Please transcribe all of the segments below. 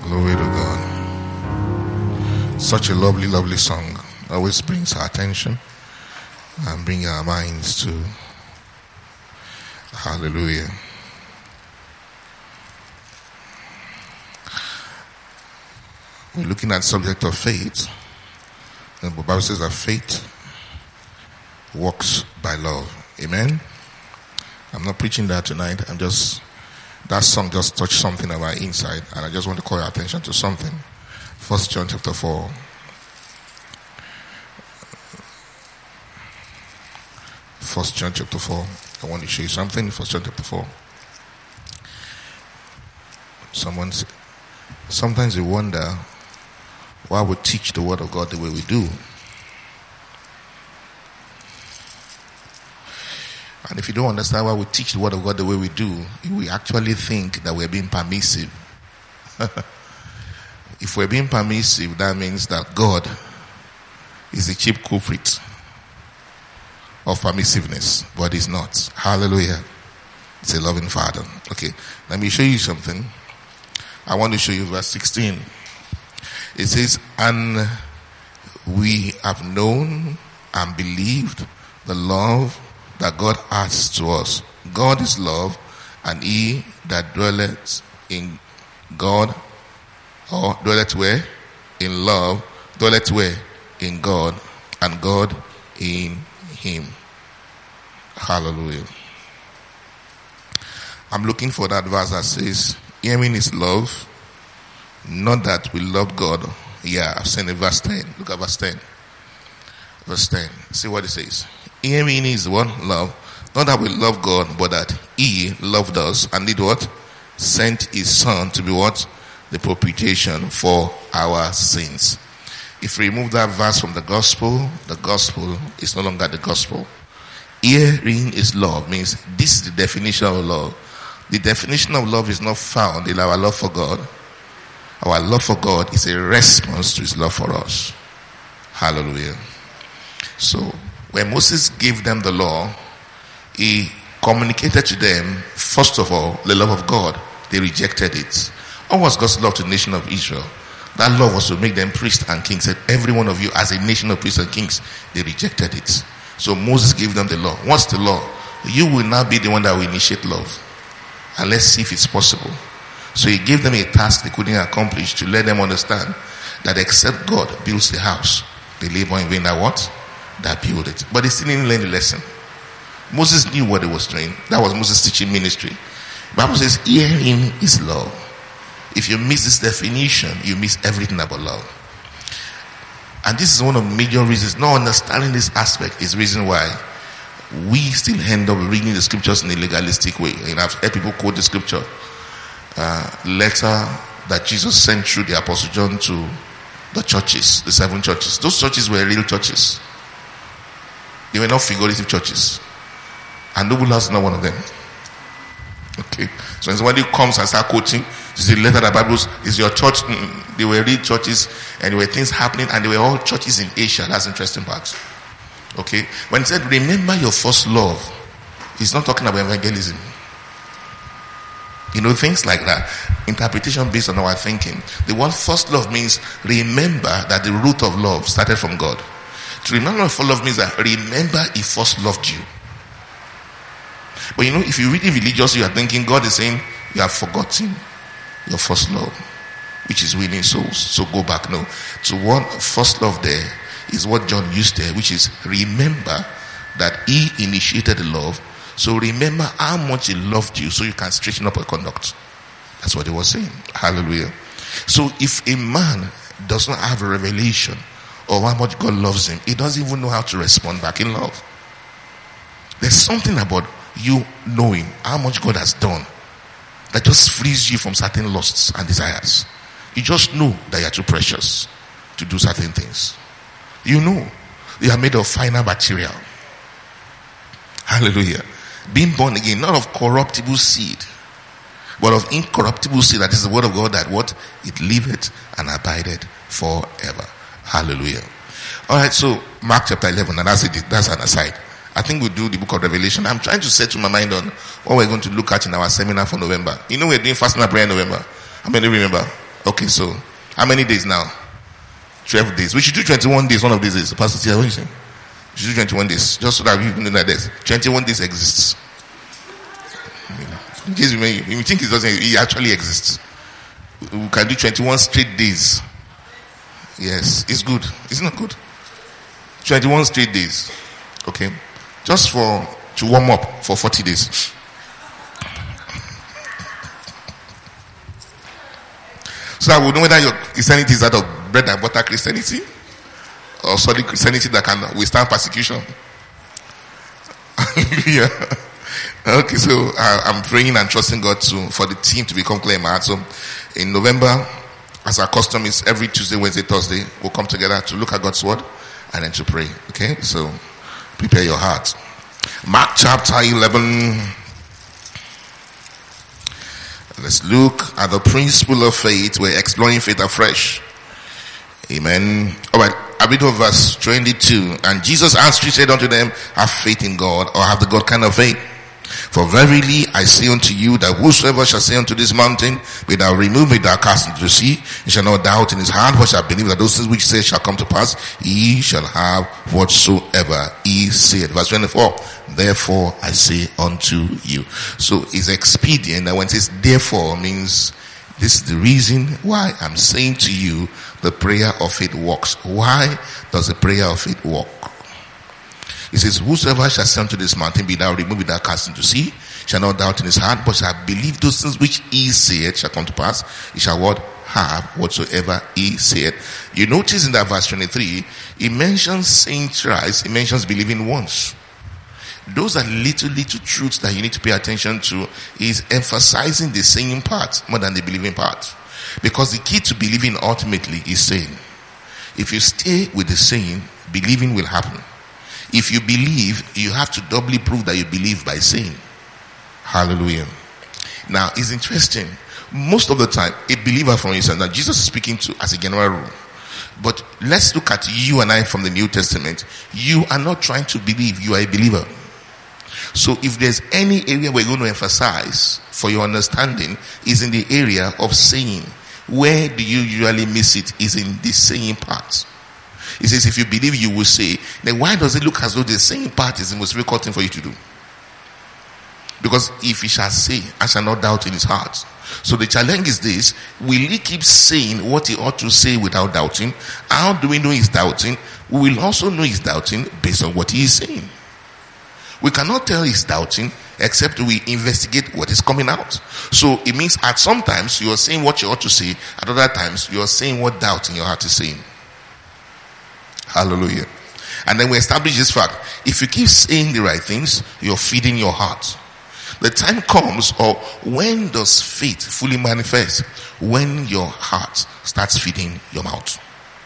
Glory to God. Such a lovely, lovely song. Always brings our attention and brings our minds to hallelujah. We're looking at the subject of faith. And the Bible says that faith works by love. Amen? I'm not preaching that tonight. That song just touched something on my inside, and I just want to call your attention to something. 1 John chapter 4. 1 John chapter 4. I want to show you something. 1 John chapter 4. Sometimes you wonder why we teach the word of God the way we do. And if you don't understand why we teach the word of God the way we do, we actually think that we're being permissive. If we're being permissive, that means that God is a cheap culprit of permissiveness, but he's not. Hallelujah. It's a loving Father. Okay, let me show you something. I want to show you verse 16. It says, and we have known and believed the love that God has to us. God is love, and he that dwelleth in God, or dwelleth where? In love, dwelleth where? In God, and God in him. Hallelujah. I'm looking for that verse that says, hearing is love, not that we love God. Yeah, I've seen it, verse 10. Look at verse 10. Verse 10. See what it says. Hearing is what? Love. Not that we love God, but that he loved us and did what? Sent his son to be what? The propitiation for our sins. If we remove that verse from the gospel is no longer the gospel. Hearing is love, means this is the definition of love. The definition of love is not found in our love for God. Our love for God is a response to his love for us. Hallelujah. So, when Moses gave them the law, he communicated to them, first of all, the love of God. They rejected it. What was God's love to the nation of Israel? That love was to make them priests and kings. Said, every one of you as a nation of priests and kings. They rejected it. So Moses gave them the law. What's the law? You will now be the one that will initiate love. And let's see if it's possible. So he gave them a task they couldn't accomplish, to let them understand that except God builds the house, they labor in vain that what? That build it. But they still didn't learn the lesson. Moses knew what he was doing. That was Moses' teaching ministry. The Bible says, herein is love. If you miss this definition, you miss everything about love. And this is one of the major reasons. Not understanding this aspect is the reason why we still end up reading the scriptures in a legalistic way. And I've heard people quote the scripture, letter that Jesus sent through the Apostle John to the churches, the 7 churches. Those churches were real churches. They were not figurative churches. And Noble House is not one of them. Okay. So when somebody comes and starts quoting, this is the letter that Bible is your church. They were real churches, and there were things happening, and they were all churches in Asia. That's the interesting part. Okay. When it said, remember your first love, he's not talking about evangelism. You know, things like that. Interpretation based on our thinking. The word first love means remember that the root of love started from God. To remember first love means that remember he first loved you. But you know, if you read it religiously, you are thinking God is saying you have forgotten your first love, which is winning souls. So go back now to what first love there is what John used there, which is remember that he initiated the love. So remember how much he loved you, so you can straighten up your conduct. That's what he was saying. Hallelujah. So if a man does not have a revelation of how much God loves him, he doesn't even know how to respond back in love. There's something about you knowing how much God has done that just frees you from certain lusts and desires. You just know that you're too precious to do certain things. You know you are made of finer material. Hallelujah. Being born again, not of corruptible seed, but of incorruptible seed. That is the word of God, that what? It liveth and abideth forever. Hallelujah. Alright, so Mark chapter 11, and that's it. That's an aside. I think we'll do the book of Revelation. I'm trying to settle my mind on what we're going to look at in our seminar for November. You know, we're doing fasting and prayer in November. How many remember? Okay, so how many days now? 12 days. We should do 21 days one of these days. Pastor Tia, what do you say? We should do 21 days. Just so that you know that this 21 days exists. In case you think it doesn't, it actually exists. We can do 21 straight days. Yes, it's good. It's not good. 21 straight days. Okay. Just to warm up for 40 days. So I will know whether your Christianity is that of bread and butter Christianity or solid Christianity that can withstand persecution. Yeah. Okay, so I'm praying and trusting God for the team to become clear in my heart. So in November, as our custom is, every Tuesday, Wednesday, Thursday, we'll come together to look at God's word and then to pray. Okay, so prepare your heart. Mark chapter 11. Let's look at the principle of faith. We're exploring faith afresh. Amen. All right, I read over verse 22. And Jesus answered, said unto them, have faith in God, or have the God kind of faith. For verily I say unto you that whosoever shall say unto this mountain, be thou removed, be thou cast into the sea, he shall not doubt in his heart, but shall believe that those things which he says shall come to pass, he shall have whatsoever he said. Verse 24. Therefore I say unto you. So it's expedient that when it says therefore means this is the reason why I'm saying to you the prayer of faith works. Why does the prayer of faith work? It says, whosoever shall say unto this mountain, be thou removed, be thou cast into sea, shall not doubt in his heart, but shall believe those things which he said shall come to pass, he shall what? Have whatsoever he said. You notice in that verse 23, he mentions saying thrice, he mentions believing once. Those are little truths that you need to pay attention to. He's emphasizing the saying part more than the believing part. Because the key to believing ultimately is saying. If you stay with the saying, believing will happen. If you believe, you have to doubly prove that you believe by saying. Hallelujah. Now, it's interesting. Most of the time, a believer, for instance, now Jesus is speaking to as a general rule. But let's look at you and I from the New Testament. You are not trying to believe, you are a believer. So if there's any area we're going to emphasize for your understanding is in the area of saying. Where do you usually miss it is in the saying part. It says if you believe you will say, then why does it look as though the saying part is the most difficult thing for you to do? Because if he shall say, I shall not doubt in his heart. So the challenge is this: will he keep saying what he ought to say without doubting? How do we know he's doubting? We will also know he's doubting based on what he is saying. We cannot tell he's doubting except we investigate what is coming out. So it means at some times you are saying what you ought to say, at other times you are saying what doubt in your heart is saying. Hallelujah. And then we establish this fact: if you keep saying the right things, you're feeding your heart. The time comes, or when does faith fully manifest? When your heart starts feeding your mouth.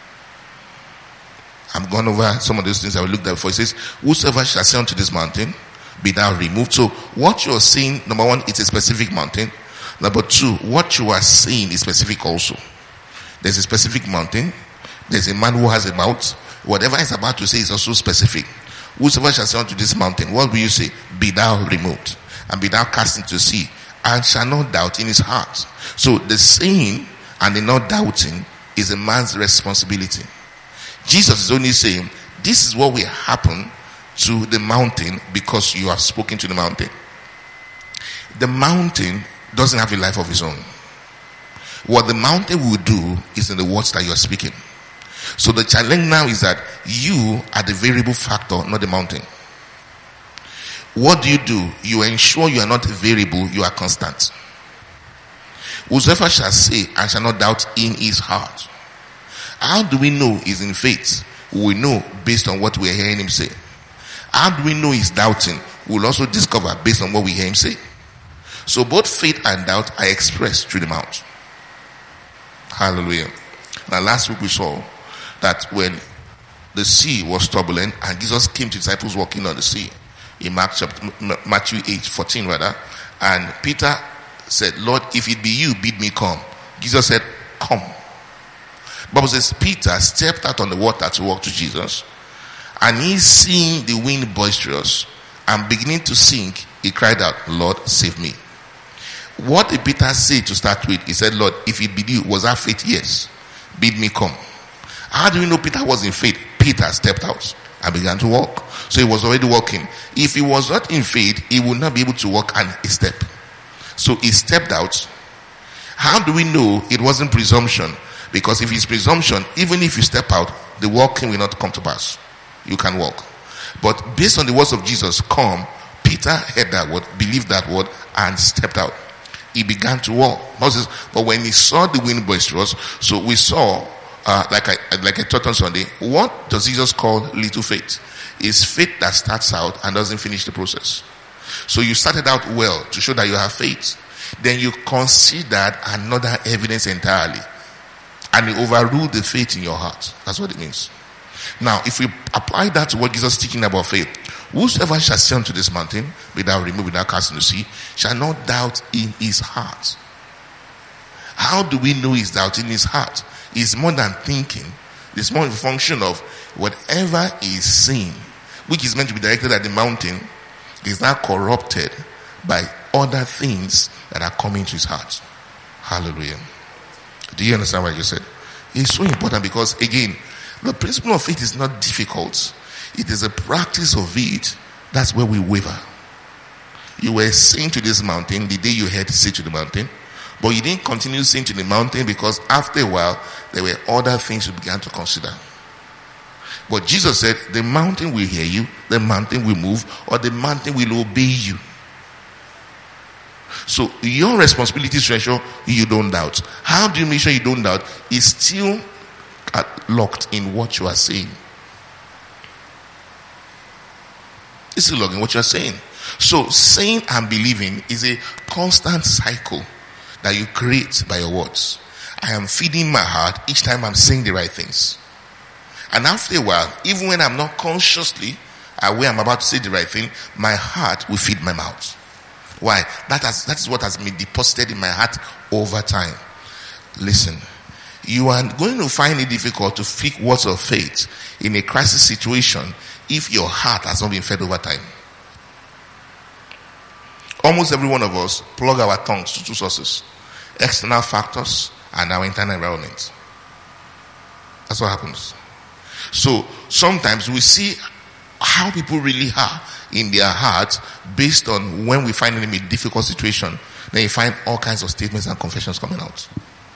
I'm going over some of those things I will look at before. It says, whosoever shall say unto this mountain, be thou removed. So what you're saying, number one, it's a specific mountain. Number two, what you are saying is specific also. There's a specific mountain. There's a man who has a mouth. Whatever he's about to say is also specific. Whosoever shall say unto this mountain, what will you say? Be thou removed, and be thou cast into the sea, and shall not doubt in his heart. So the saying and the not doubting is a man's responsibility. Jesus is only saying, this is what will happen to the mountain because you have spoken to the mountain. The mountain doesn't have a life of its own. What the mountain will do is in the words that you are speaking. So the challenge now is that you are the variable factor, not the mountain. What do? You ensure you are not variable, you are constant. Whosoever shall say and shall not doubt in his heart. How do we know he's in faith? We know based on what we're hearing him say. How do we know he's doubting? We'll also discover based on what we hear him say. So both faith and doubt are expressed through the mouth. Hallelujah. Now last week we saw that when the sea was turbulent and Jesus came to disciples walking on the sea in Matthew 8:14 rather, and Peter said, Lord, if it be you, bid me come. Jesus said, come. The Bible says Peter stepped out on the water to walk to Jesus, and he seeing the wind boisterous and beginning to sink, he cried out, Lord, save me. What did Peter say to start with? He said, Lord, if it be you, was that faith? Yes. Bid me come. How do we know Peter was in faith? Peter stepped out and began to walk. So he was already walking. If he was not in faith, he would not be able to walk and step. So he stepped out. How do we know it wasn't presumption? Because if it's presumption, even if you step out, the walking will not come to pass. You can walk. But based on the words of Jesus, come, Peter heard that word, believed that word, and stepped out. He began to walk. Moses, but when he saw the wind boisterous, so we saw, like I taught on Sunday, what does Jesus call little faith? It's faith that starts out and doesn't finish the process. So you started out well to show that you have faith. Then you considered another evidence entirely. And you overruled the faith in your heart. That's what it means. Now, if we apply that to what Jesus is teaching about faith, whosoever shall say unto this mountain, be thou removed, without casting to sea, shall not doubt in his heart. How do we know he's doubting in his heart? It's more than thinking. It's more a function of whatever is seen, which is meant to be directed at the mountain, is now corrupted by other things that are coming to his heart. Hallelujah. Do you understand what I just said? It's so important because, again, the principle of faith is not difficult. It is a practice of it. That's where we waver. You were saying to this mountain the day you heard to say to the mountain, but you didn't continue saying to the mountain because after a while, there were other things you began to consider. But Jesus said, the mountain will hear you, the mountain will move, or the mountain will obey you. So your responsibility is to ensure you don't doubt. How do you make sure you don't doubt? It's still locked in what you are saying. It's still locked in what you are saying. So saying and believing is a constant cycle that you create by your words. I am feeding my heart each time I'm saying the right things. And after a while, even when I'm not consciously aware I'm about to say the right thing, my heart will feed my mouth. Why? That is what has been deposited in my heart over time. Listen, you are going to find it difficult to speak words of faith in a crisis situation if your heart has not been fed over time. Almost every one of us plug our tongues to two sources: external factors and our internal environment. That's what happens. So sometimes we see how people really are in their heart based on when we find them in a difficult situation. Then you find all kinds of statements and confessions coming out.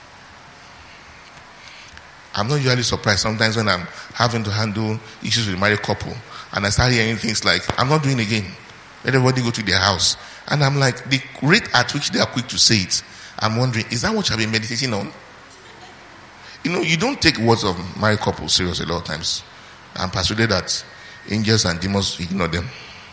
I'm not usually surprised sometimes when I'm having to handle issues with a married couple and I start hearing things like, I'm not doing it again. Let everybody go to their house. And I'm like, the rate at which they are quick to say it, I'm wondering, is that what you have been meditating on? You know, you don't take words of married couples seriously a lot of times. I'm persuaded that angels and demons ignore them.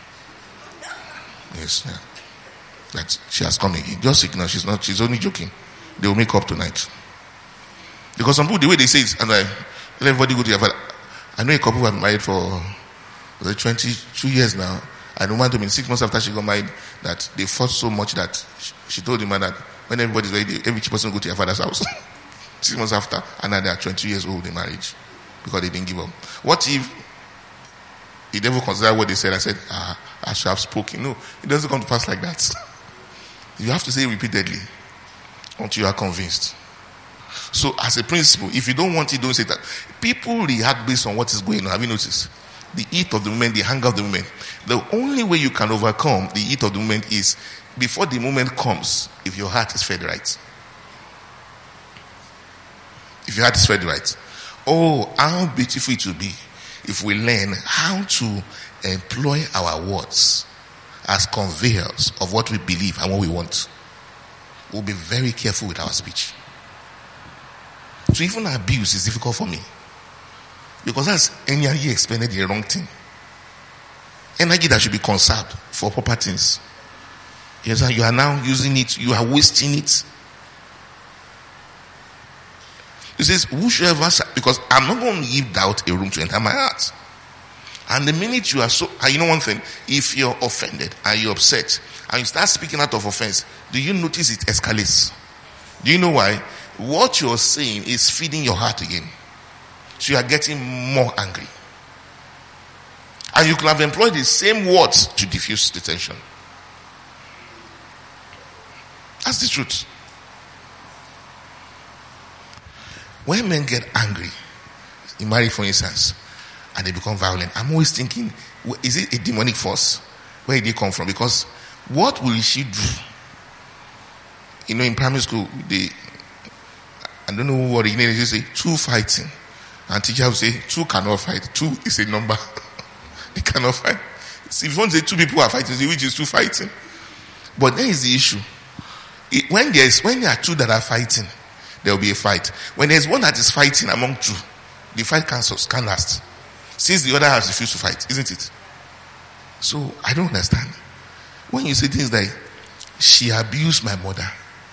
Yes, yeah. That she has come again. Just ignore. She's only joking. They will make up tonight. Because some people, the way they say it, and let everybody go to their father. I know a couple who have been married for 22 years now. And the woman told me 6 months after she got married that they fought so much that she told the man that when everybody's ready, every person go to their father's house. 6 months after, and now they are 20 years old in marriage because they didn't give up. What if he never considered what they said? I said, I should have spoken. No, it doesn't come to pass like that. You have to say it repeatedly until you are convinced. So as a principle, if you don't want it, don't say that. People react based on what is going on. Have you noticed? The heat of the moment, the hunger of the moment. The only way you can overcome the heat of the moment is before the moment comes, if your heart is fed right. If your heart is fed right. Oh, how beautiful it will be if we learn how to employ our words as conveyors of what we believe and what we want. We'll be very careful with our speech. So even abuse is difficult for me. Because that's energy expended in the wrong thing. Energy that should be conserved for proper things. Yes, you are now using it, you are wasting it. He says, whosoever, because I'm not going to give doubt a room to enter my heart. And the minute you are you know one thing, if you're offended and you're upset and you start speaking out of offense, do you notice it escalates? Do you know why? What you're saying is feeding your heart again. So you are getting more angry. And you could have employed the same words to diffuse the tension. That's the truth. When men get angry, in marriage for instance, and they become violent, I'm always thinking, is it a demonic force? Where did it come from? Because what will she do? In primary school, I don't know what they say, two fighting. And teacher will say, two cannot fight. Two is a number. They cannot fight. See, if you want to say two people are fighting, which is two fighting. But then is the issue. When there are two that are fighting, there will be a fight. When there's one that is fighting among two, the fight can last. Since the other has refused to fight, isn't it? So, I don't understand. When you say things like, she abused my mother,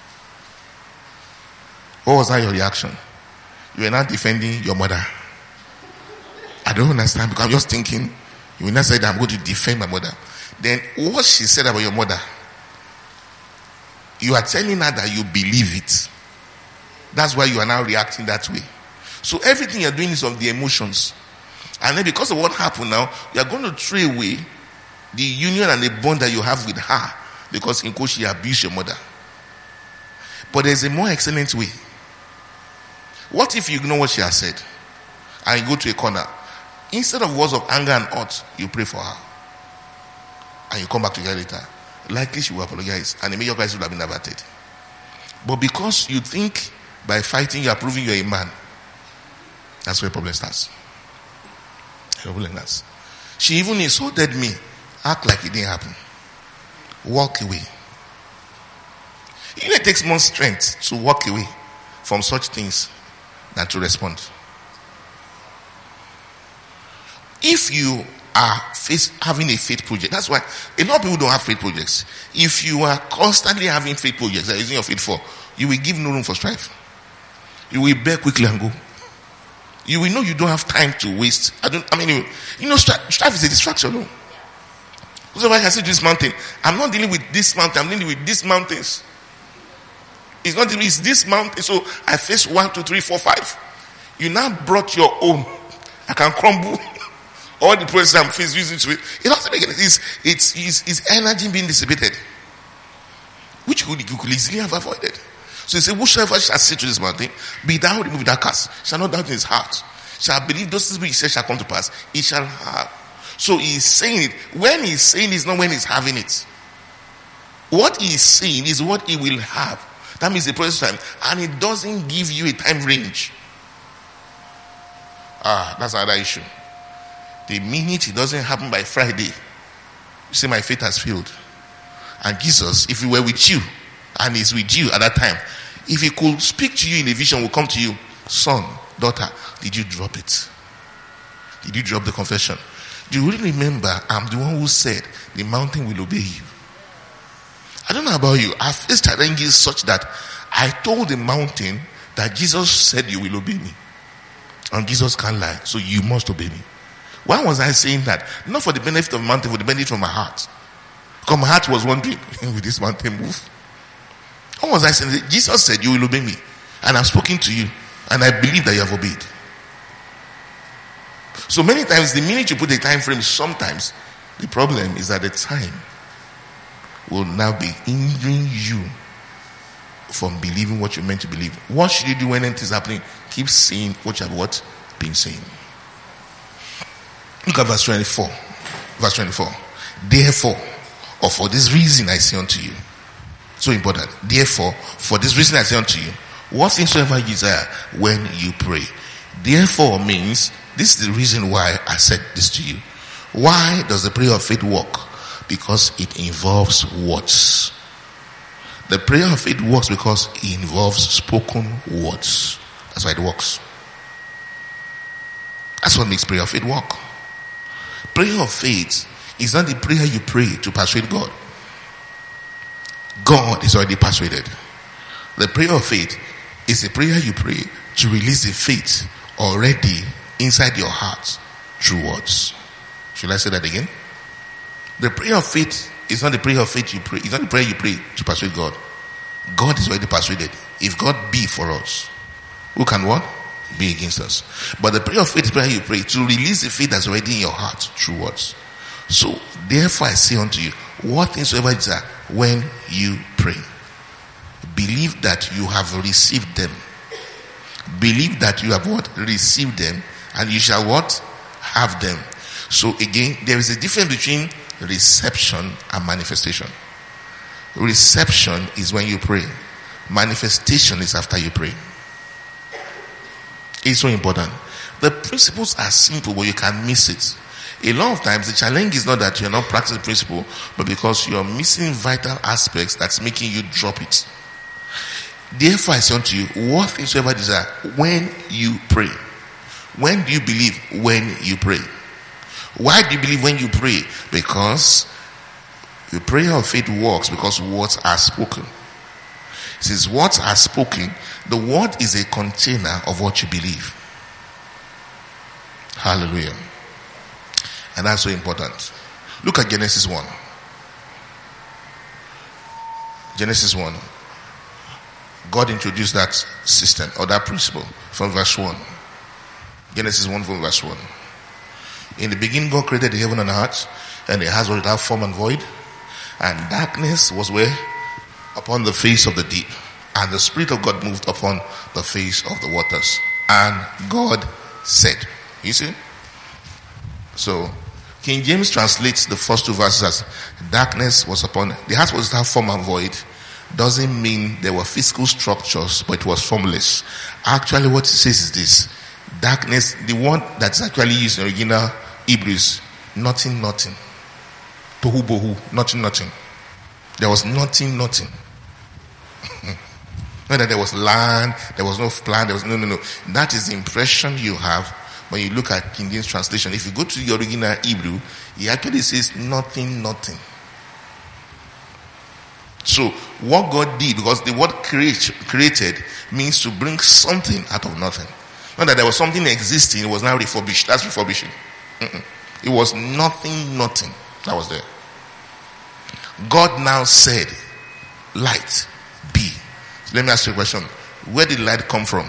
what was that your reaction? You were not defending your mother. I don't understand, because I'm just thinking, you will not say that I'm going to defend my mother. Then, what she said about your mother, you are telling her that you believe it. That's why you are now reacting that way. So everything you're doing is of the emotions. And then because of what happened now, you are going to throw away the union and the bond that you have with her, because in course she abused your mother. But there's a more excellent way. What if you ignore what she has said and you go to a corner? Instead of words of anger and hurt, you pray for her. And you come back to her later. Likely she will apologize, and the major crisis will have been averted. But because you think by fighting you are proving you're a man, that's where the problem starts. She even insulted me. Act like it didn't happen. Walk away. It takes more strength to walk away from such things than to respond. If you are having a faith project, that's why a lot of people don't have faith projects. If you are constantly having faith projects that using your faith for, you will give no room for strife. You will bear quickly and go. You will know you don't have time to waste. Strife is a distraction. No? So if I can say this mountain, I'm not dealing with this mountain, I'm dealing with these mountains. It's this mountain. So I face 1, 2, 3, 4, 5. You now brought your own. I can crumble all the process I'm using to it. It doesn't make any sense. It's energy being dissipated, which you could easily have avoided. So he said, whosoever shall say to this mountain, be thou removed without curse, shall not doubt in his heart, shall believe those things which he said shall come to pass, he shall have. So he's saying it. When he's saying it, is not when he's having it. What he's saying is what he will have. That means the process time, and it doesn't give you a time range. That's another issue. The minute it doesn't happen by Friday, you say my faith has failed. And Jesus, if he were with you, and is with you at that time, if he could speak to you in a vision, will come to you, son, daughter, did you drop it? Did you drop the confession? Do you really remember I'm the one who said the mountain will obey you? I don't know about you. I've faced challenges such that I told the mountain that Jesus said you will obey me. And Jesus can't lie, so you must obey me. Why was I saying that? Not for the benefit of the mountain, for the benefit of my heart. Because my heart was wondering, will this mountain move? What was I saying? Jesus said you will obey me, and I've spoken to you, and I believe that you have obeyed. So many times, the minute you put a time frame, sometimes the problem is that the time will now be hindering you from believing what you're meant to believe. What should you do when anything is happening? Keep saying what you have been saying. Look at verse 24. Verse 24. Therefore, or for this reason I say unto you. So important. Therefore, for this reason I say unto you, what things soever you desire when you pray. Therefore means, this is the reason why I said this to you. Why does the prayer of faith work? Because it involves words. The prayer of faith works because it involves spoken words. That's why it works. That's what makes prayer of faith work. Prayer of faith is not the prayer you pray to persuade God. God is already persuaded. The prayer of faith is a prayer you pray to release the faith already inside your heart through words. Should I say that again? The prayer of faith is not the prayer of faith you pray. It's not the prayer you pray to persuade God. God is already persuaded. If God be for us, who can what? Be against us. But the prayer of faith is prayer you pray to release the faith that's already in your heart through words. So, therefore I say unto you, what things soever you desire when you pray. Believe that you have received them. Believe that you have what? Received them, and you shall what? Have them. So again, there is a difference between reception and manifestation. Reception is when you pray. Manifestation is after you pray. It's so important. The principles are simple, but you can miss it. A lot of times, the challenge is not that you're not practicing the principle, but because you're missing vital aspects that's making you drop it. Therefore, I say unto you, what things soever desire when you pray. When do you believe? When you pray. Why do you believe when you pray? Because the prayer of faith works because words are spoken. Since words are spoken, the word is a container of what you believe. Hallelujah. And that's so important. Look at Genesis 1. Genesis 1. God introduced that system or that principle from verse 1. Genesis 1 from verse 1. In the beginning, God created the heaven and the earth, and the earth was without form and void, and darkness was where? Upon the face of the deep, and the Spirit of God moved upon the face of the waters. And God said, you see? So, King James translates the first two verses as darkness was upon, the earth was without form and void. Doesn't mean there were physical structures, but it was formless. Actually, what it says is this: darkness, the word that's actually used in original Hebrew is nothing. Tohu bohu, nothing. There was nothing. Not that there was land, there was no plan, there was no. That is the impression you have when you look at King James translation. If you go to the original Hebrew, it actually says nothing. So, what God did, because the word created means to bring something out of nothing. Not that there was something existing, it was now refurbished. That's refurbishing. It was nothing that was there. God now said, light be. So let me ask you a question. Where did light come from?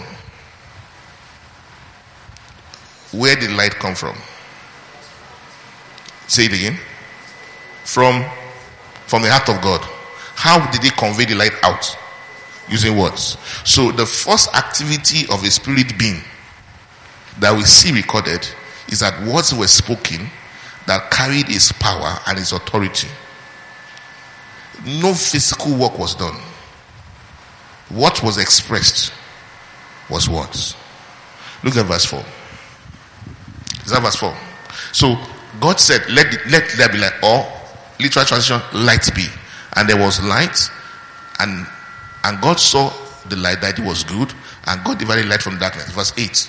Where did light come from? Say it again. From the heart of God. How did he convey the light out? Using words. So the first activity of a spirit being that we see recorded is that words were spoken that carried his power and his authority. No physical work was done. What was expressed was words. Look at verse 4. Is that verse 4? So God said, let there be light, or literal translation, light be. And there was light, and God saw the light that it was good, and God divided light from darkness. Verse 8.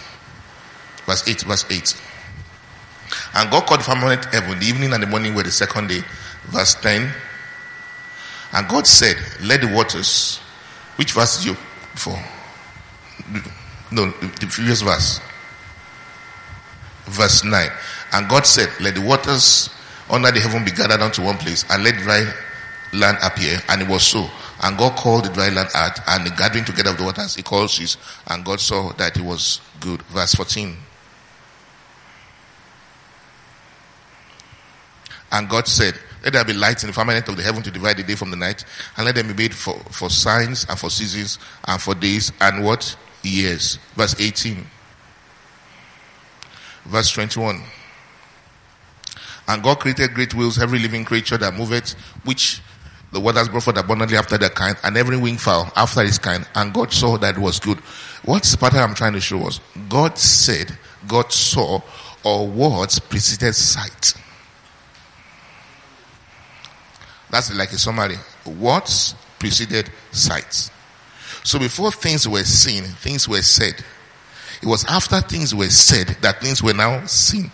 And God called the firmament heaven. The evening and the morning were the second day. Verse 10. And God said, let the waters. Which verse is you for? No, the previous verse. Verse 9. And God said, let the waters under the heaven be gathered unto one place, and let dry land appear. And it was so. And God called the dry land earth, and the gathering together of the waters he called seas. And God saw that it was good. Verse 14. And God said, let there be lights in the firmament of the heaven to divide the day from the night, and let them be made for signs and for seasons and for days and what? Years. Verse 18. Verse 21. And God created great whales, every living creature that moveth, which the waters brought forth abundantly after their kind, and every winged fowl after his kind. And God saw that it was good. What's the pattern I'm trying to show us? God said, God saw, or words preceded sight. That's like a summary. Words preceded sight. So before things were seen, things were said. It was after things were said that things were now seen.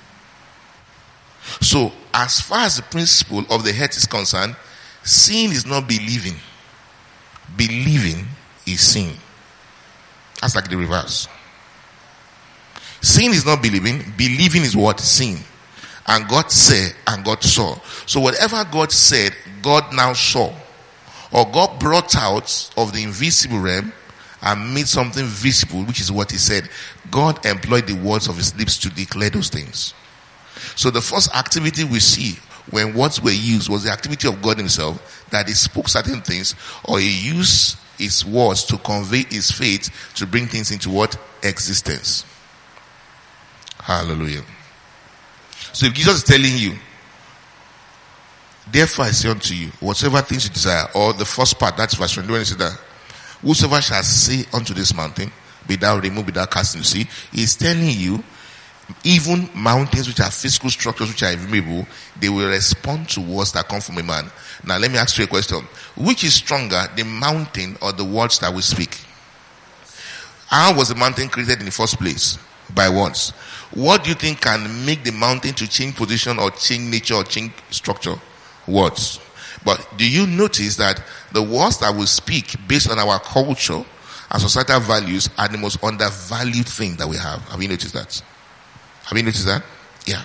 So as far as the principle of the head is concerned, seeing is not believing. Believing is seeing. That's like the reverse. Seeing is not believing. Believing is what? Seeing. And God said, and God saw. So whatever God said, God now saw. Or God brought out of the invisible realm and made something visible, which is what he said. God employed the words of his lips to declare those things. So the first activity we see when words were used was the activity of God himself, that he spoke certain things, or he used his words to convey his faith to bring things into what? Existence. Hallelujah. So if Jesus is telling you, therefore I say unto you, whatsoever things you desire, or the first part, that's verse 20, when he said that, whosoever shall say unto this mountain, be thou removed, be thou cast into the sea, he's telling you, even mountains which are physical structures which are immovable, they will respond to words that come from a man. Now let me ask you a question. Which is stronger, the mountain or the words that we speak? How was the mountain created in the first place? By words. What do you think can make the mountain to change position or change nature or change structure? Words. But do you notice that the words that we speak based on our culture and societal values are the most undervalued thing that we have? Have you noticed that? Have you noticed that? Yeah.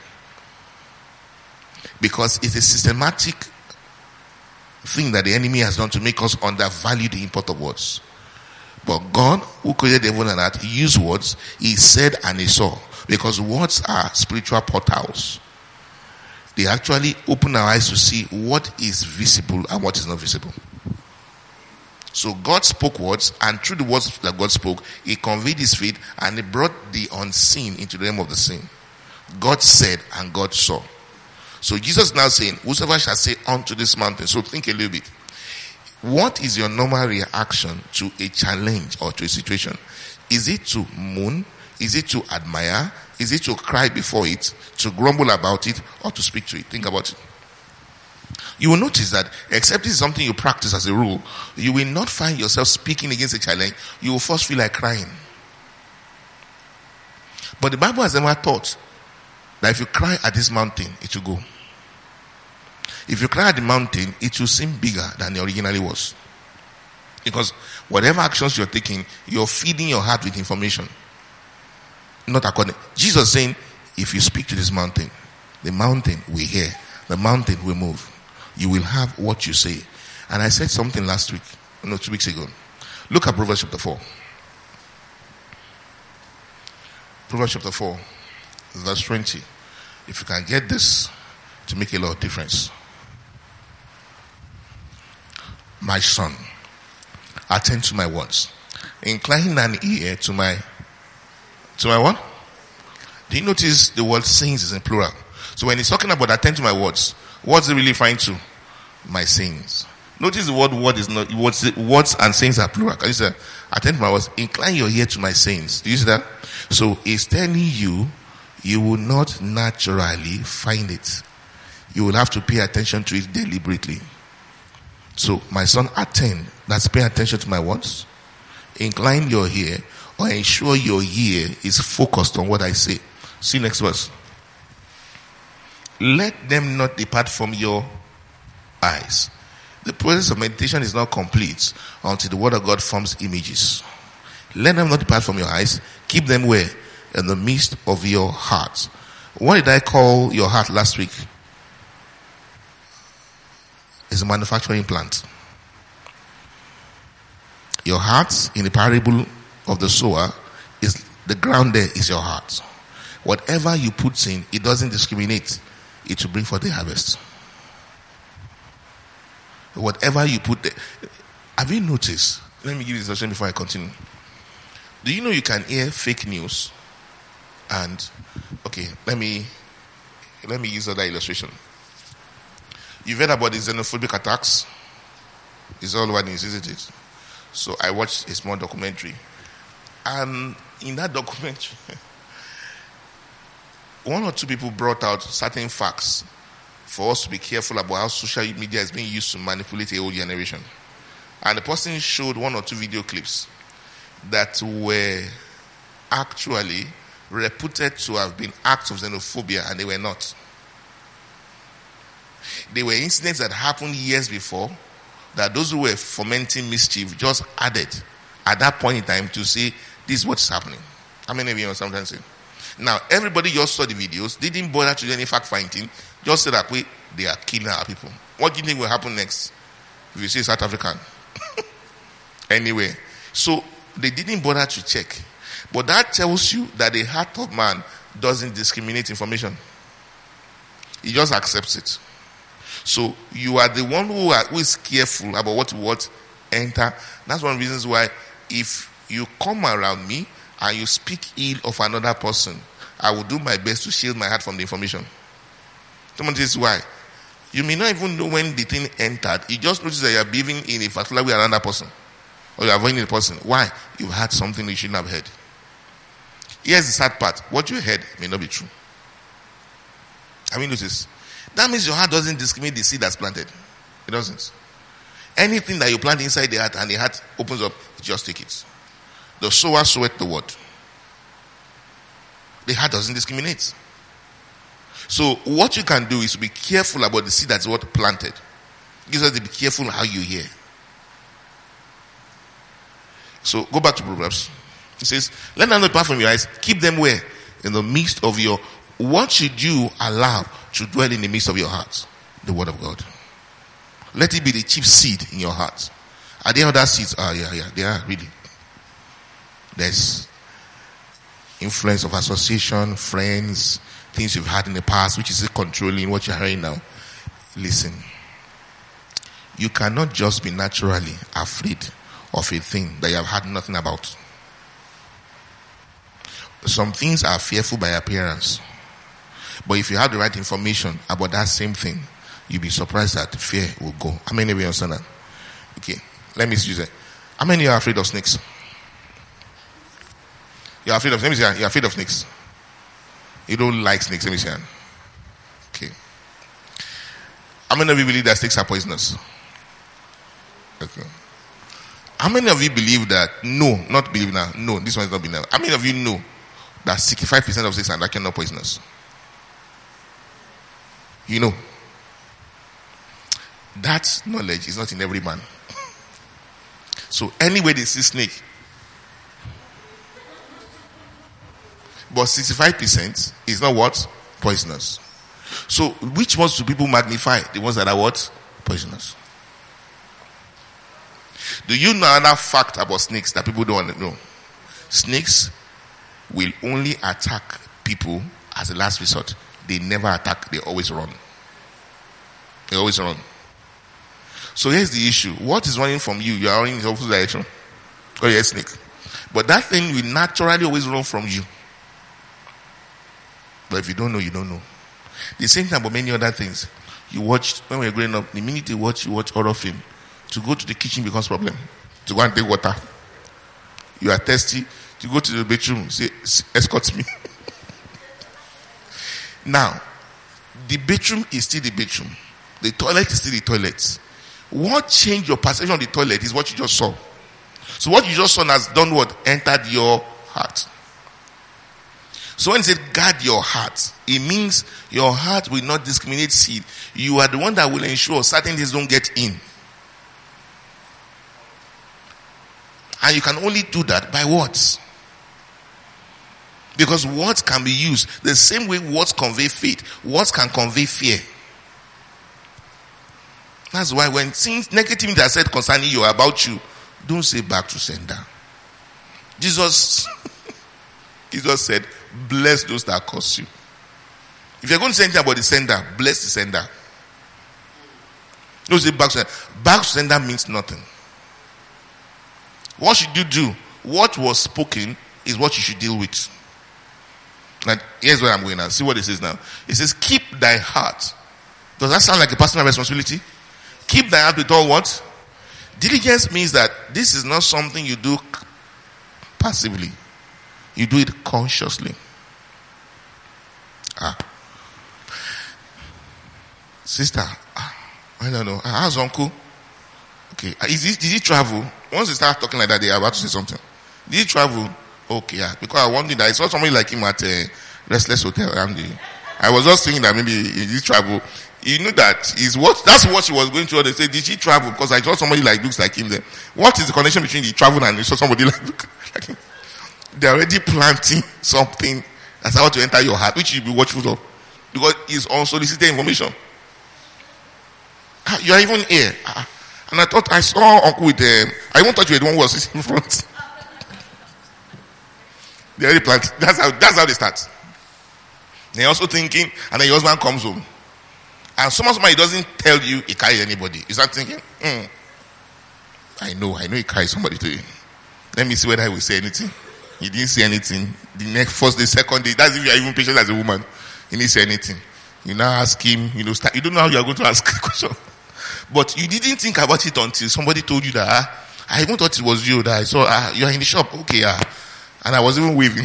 Because it's a systematic thing that the enemy has done to make us undervalue the import of words. But God, who created the heaven and earth, used words. He said and he saw. Because words are spiritual portals. They actually open our eyes to see what is visible and what is not visible. So God spoke words, and through the words that God spoke, he conveyed his faith, and he brought the unseen into the realm of the seen. God said and God saw. So Jesus is now saying, whosoever shall say unto this mountain. So think a little bit. What is your normal reaction to a challenge or to a situation? Is it to moan? Is it to admire? Is it to cry before it? To grumble about it? Or to speak to it? Think about it. You will notice that except this is something you practice as a rule, you will not find yourself speaking against a challenge. You will first feel like crying. But the Bible has never taught that if you cry at this mountain, it will go. If you cry at the mountain, it will seem bigger than it originally was. Because whatever actions you're taking, you're feeding your heart with information. Not according. Jesus saying, if you speak to this mountain, the mountain will hear. The mountain will move. You will have what you say. And I said something last week, 2 weeks ago. Look at Proverbs chapter 4. Proverbs chapter 4, verse 20. If you can get this to make a lot of difference. My son, attend to my words. Incline an ear to my what? Do you notice the word sayings is in plural? So when he's talking about attend to my words, what's he really referring to? My sayings. Notice the word is not, words and sayings are plural. Can you say, attend to my words, incline your ear to my sayings. Do you see that? So he's telling you, you will not naturally find it. You will have to pay attention to it deliberately. So, my son, attend. That's pay attention to my words. Incline your ear, or ensure your ear is focused on what I say. See next verse. Let them not depart from your eyes. The process of meditation is not complete until the word of God forms images. Let them not depart from your eyes. Keep them where? In the midst of your heart. What did I call your heart last week? It's a manufacturing plant. Your heart, in the parable of the sower, is the ground there is your heart. Whatever you put in, it doesn't discriminate. It will bring forth the harvest. Whatever you put there. Have you noticed? Let me give you this illustration before I continue. Do you know you can hear fake news? And, okay, let me use another illustration. You've heard about the xenophobic attacks? It's all over news, isn't it? So I watched a small documentary. And in that documentary, one or two people brought out certain facts for us to be careful about how social media is being used to manipulate the old generation. And the person showed one or two video clips that were actually reputed to have been acts of xenophobia, and they were not. They were incidents that happened years before that those who were fomenting mischief just added at that point in time to say, this is what's happening. How many of you understand what I'm saying? Now, everybody just saw the videos, didn't bother to do any fact finding, just said that they are killing our people. What do you think will happen next if you say South African? Anyway, so they didn't bother to check. But that tells you that the heart of man doesn't discriminate information. He just accepts it. So you are the one who is careful about what enter. That's one of the reasons why if you come around me and you speak ill of another person, I will do my best to shield my heart from the information. Someone says why? You may not even know when the thing entered. You just notice that you are behaving in a particular way around that person. Or you are avoiding the person. Why? You've heard something you shouldn't have heard. Here's the sad part. What you heard may not be true. I mean, notice. That means your heart doesn't discriminate the seed that's planted. It doesn't. Anything that you plant inside the heart and the heart opens up, just take it. The sower soweth the word. The heart doesn't discriminate. So what you can do is to be careful about the seed that's what planted. It gives us to be careful how you hear. So go back to Proverbs. It says, let them not depart from your eyes. Keep them where? In the midst of your... What should you allow to dwell in the midst of your heart? The word of God. Let it be the chief seed in your heart. Are there other seeds? Yeah, they are really. There's influence of association, friends, things you've had in the past, which is controlling what you're hearing now. Listen. You cannot just be naturally afraid of a thing that you have heard nothing about. Some things are fearful by appearance. But if you have the right information about that same thing, you'll be surprised that fear will go. How many of you understand that? Okay, let me use it. How many are afraid of snakes? You're afraid of, let me see, you're afraid of snakes. You don't like snakes, let me see. Okay. How many of you believe that snakes are poisonous? Okay. How many of you believe that, no, not believe now, no, this one is not believe now. How many of you know that 65% of snakes are actually not poisonous? You know. That knowledge is not in every man. So anyway they see snake, but 65% is not what? Poisonous. So which ones do people magnify? The ones that are what? Poisonous. Do you know another fact about snakes that people don't want to know? Snakes will only attack people as a last resort. They never attack, they always run. They always run. So here's the issue. What is running from you? You are running in the opposite direction. Oh yeah, snake. But that thing will naturally always run from you. But if you don't know, you don't know. The same thing about many other things. You watched, when we were growing up, the minute you watch horror film, to go to the kitchen becomes problem. To go and take water. You are thirsty. To go to the bedroom, say, escort me. Now, the bedroom is still the bedroom. The toilet is still the toilet. What changed your perception of the toilet is what you just saw. So what you just saw has done what? Entered your heart. So when it said guard your heart, it means your heart will not discriminate seed. You are the one that will ensure certain things don't get in. And you can only do that by words. Because words can be used the same way words convey faith. Words can convey fear. That's why when things negative that are said concerning you or about you, don't say back to sender. Jesus said, bless those that curse you. If you're going to say anything about the sender, bless the sender. Don't say back to sender. Back to sender means nothing. What should you do? What was spoken is what you should deal with. Now, here's where I'm going now. See what it says now. It says, keep thy heart. Does that sound like a personal responsibility? Keep thy heart with all what? Diligence means that this is not something you do passively. You do it consciously. Sister, I don't know. How's uncle? Okay. Did he travel? Once they start talking like that, they are about to say something. Did he travel? Okay, yeah. Because I wondered that I saw somebody like him at a Restless Hotel. I was just thinking that maybe he did travel. You know that that's what she was going through. They said, did she travel? Because I saw somebody like looks like him there. What is the connection between the travel and you saw somebody like him? They're already planting something that's about to enter your heart, which you'll be watchful of. Because it's unsolicited information. You are even here. And I thought I saw uncle with I even thought you were the one who was sitting in front. They already planted. That's how they start. They're also thinking, and then your husband comes home. And somebody doesn't tell you he carry anybody. You start thinking, I know he carried somebody to him. Let me see whether he will say anything. He didn't say anything. The next, first day, second day, that's if you are even patient as a woman. He didn't say anything. You now ask him, you don't know how you are going to ask the question. But you didn't think about it until somebody told you that, I even thought it was you that I saw, you are in the shop. Okay, and I was even waving.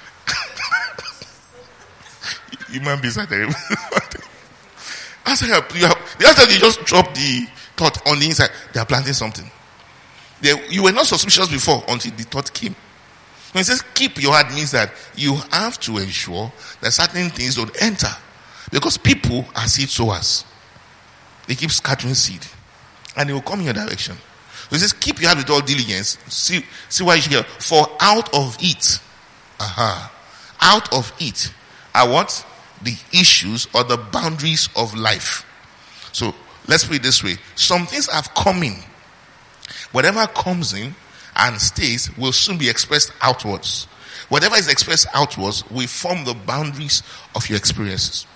Human beings are terrible. As I help, the other time you just drop the thought on the inside, they are planting something. You were not suspicious before until the thought came. When it says keep your heart, means that you have to ensure that certain things don't enter. Because people are seed sowers. They keep scattering seed. And they will come in your direction. So it says keep your heart with all diligence. See why you should get. For out of it, out of it are what? The issues or the boundaries of life. So let's put it this way. Some things have come in. Whatever comes in and stays will soon be expressed outwards. Whatever is expressed outwards will form the boundaries of your experiences.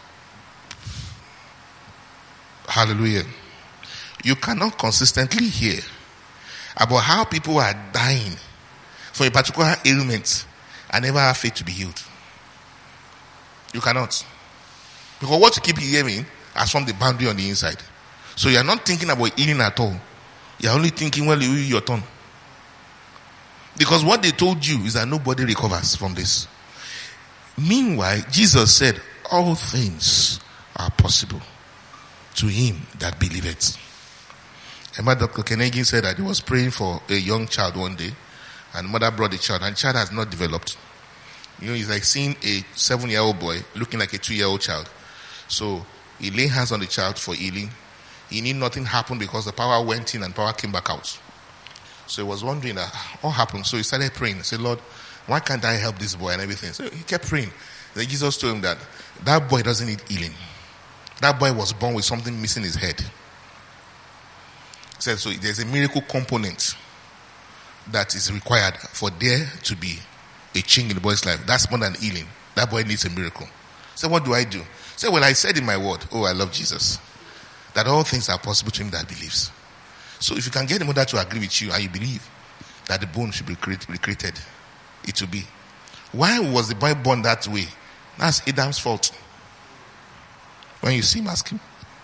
Hallelujah. You cannot consistently hear about how people are dying for a particular ailment and never have faith to be healed. You cannot. Because what you keep hearing has from the boundary on the inside. So you are not thinking about healing at all. You are only thinking, well, you your turn. Because what they told you is that nobody recovers from this. Meanwhile, Jesus said, all things are possible to him that believeth. Remember, Dr. Kenegin said that he was praying for a young child one day, and mother brought the child, and the child has not developed. It's like seeing a 7-year-old boy looking like a 2-year-old child. So he laid hands on the child for healing. He knew nothing happened because the power went in and power came back out. So he was wondering what happened. So he started praying. He said, Lord, why can't I help this boy and everything? So he kept praying. Then Jesus told him that boy doesn't need healing. That boy was born with something missing his head. He said, so there's a miracle component that is required for there to be a change in the boy's life. That's more than healing. That boy needs a miracle. So what do I do? Say, well, I said in my word, I love Jesus, that all things are possible to him that believes. So if you can get the mother to agree with you and you believe that the bone should be recreated, it will be. Why was the boy born that way? That's Adam's fault. When you see him, ask him.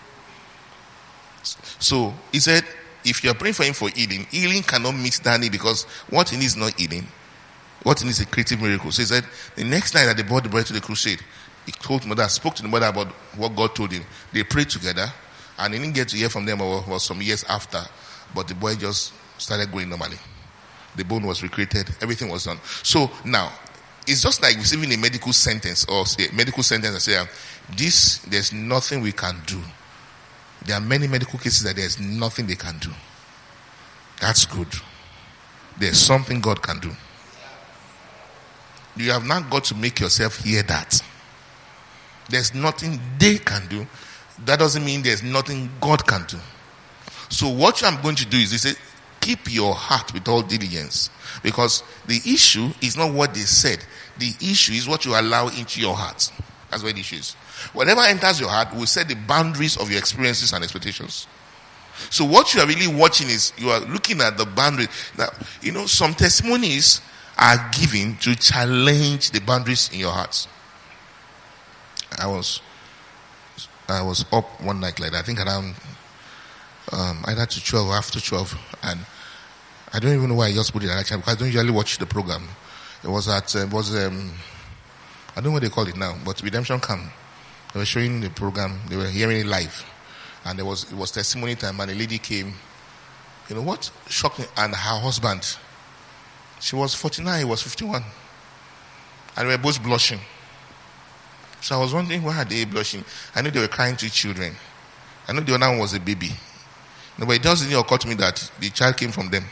So he said, if you are praying for him for healing cannot meet Danny because what he needs is not healing. What he needs is a creative miracle. So he said, the next night that they brought the boy to the crusade, he told the mother, spoke to the mother about what God told him. They prayed together, and he didn't get to hear from them was some years after. But the boy just started growing normally. The bone was recreated. Everything was done. So now, it's just like receiving a medical sentence or say medical sentence and say, there's nothing we can do. There are many medical cases that there's nothing they can do. That's good. There's something God can do. You have not got to make yourself hear that. There's nothing they can do. That doesn't mean there's nothing God can do. So what I'm going to do is, they say, keep your heart with all diligence. Because the issue is not what they said. The issue is what you allow into your heart. That's what the issue is. Whatever enters your heart will set the boundaries of your experiences and expectations. So what you are really watching is, you are looking at the boundaries. Now, some testimonies are given to challenge the boundaries in your hearts. I was up one night like that, I think around either to 12 or after 12, and I don't even know why I just put it at that time because I don't usually watch the program. It was I don't know what they call it now, but Redemption Camp. They were showing the program, they were hearing it live, and it was testimony time, and a lady came. You know what shocked me? And her husband, she was 49, he was 51, and they were both blushing. So I was wondering, why are they blushing? I knew they were crying to children. I know the other one was a baby. No, but it doesn't occur to me that the child came from them.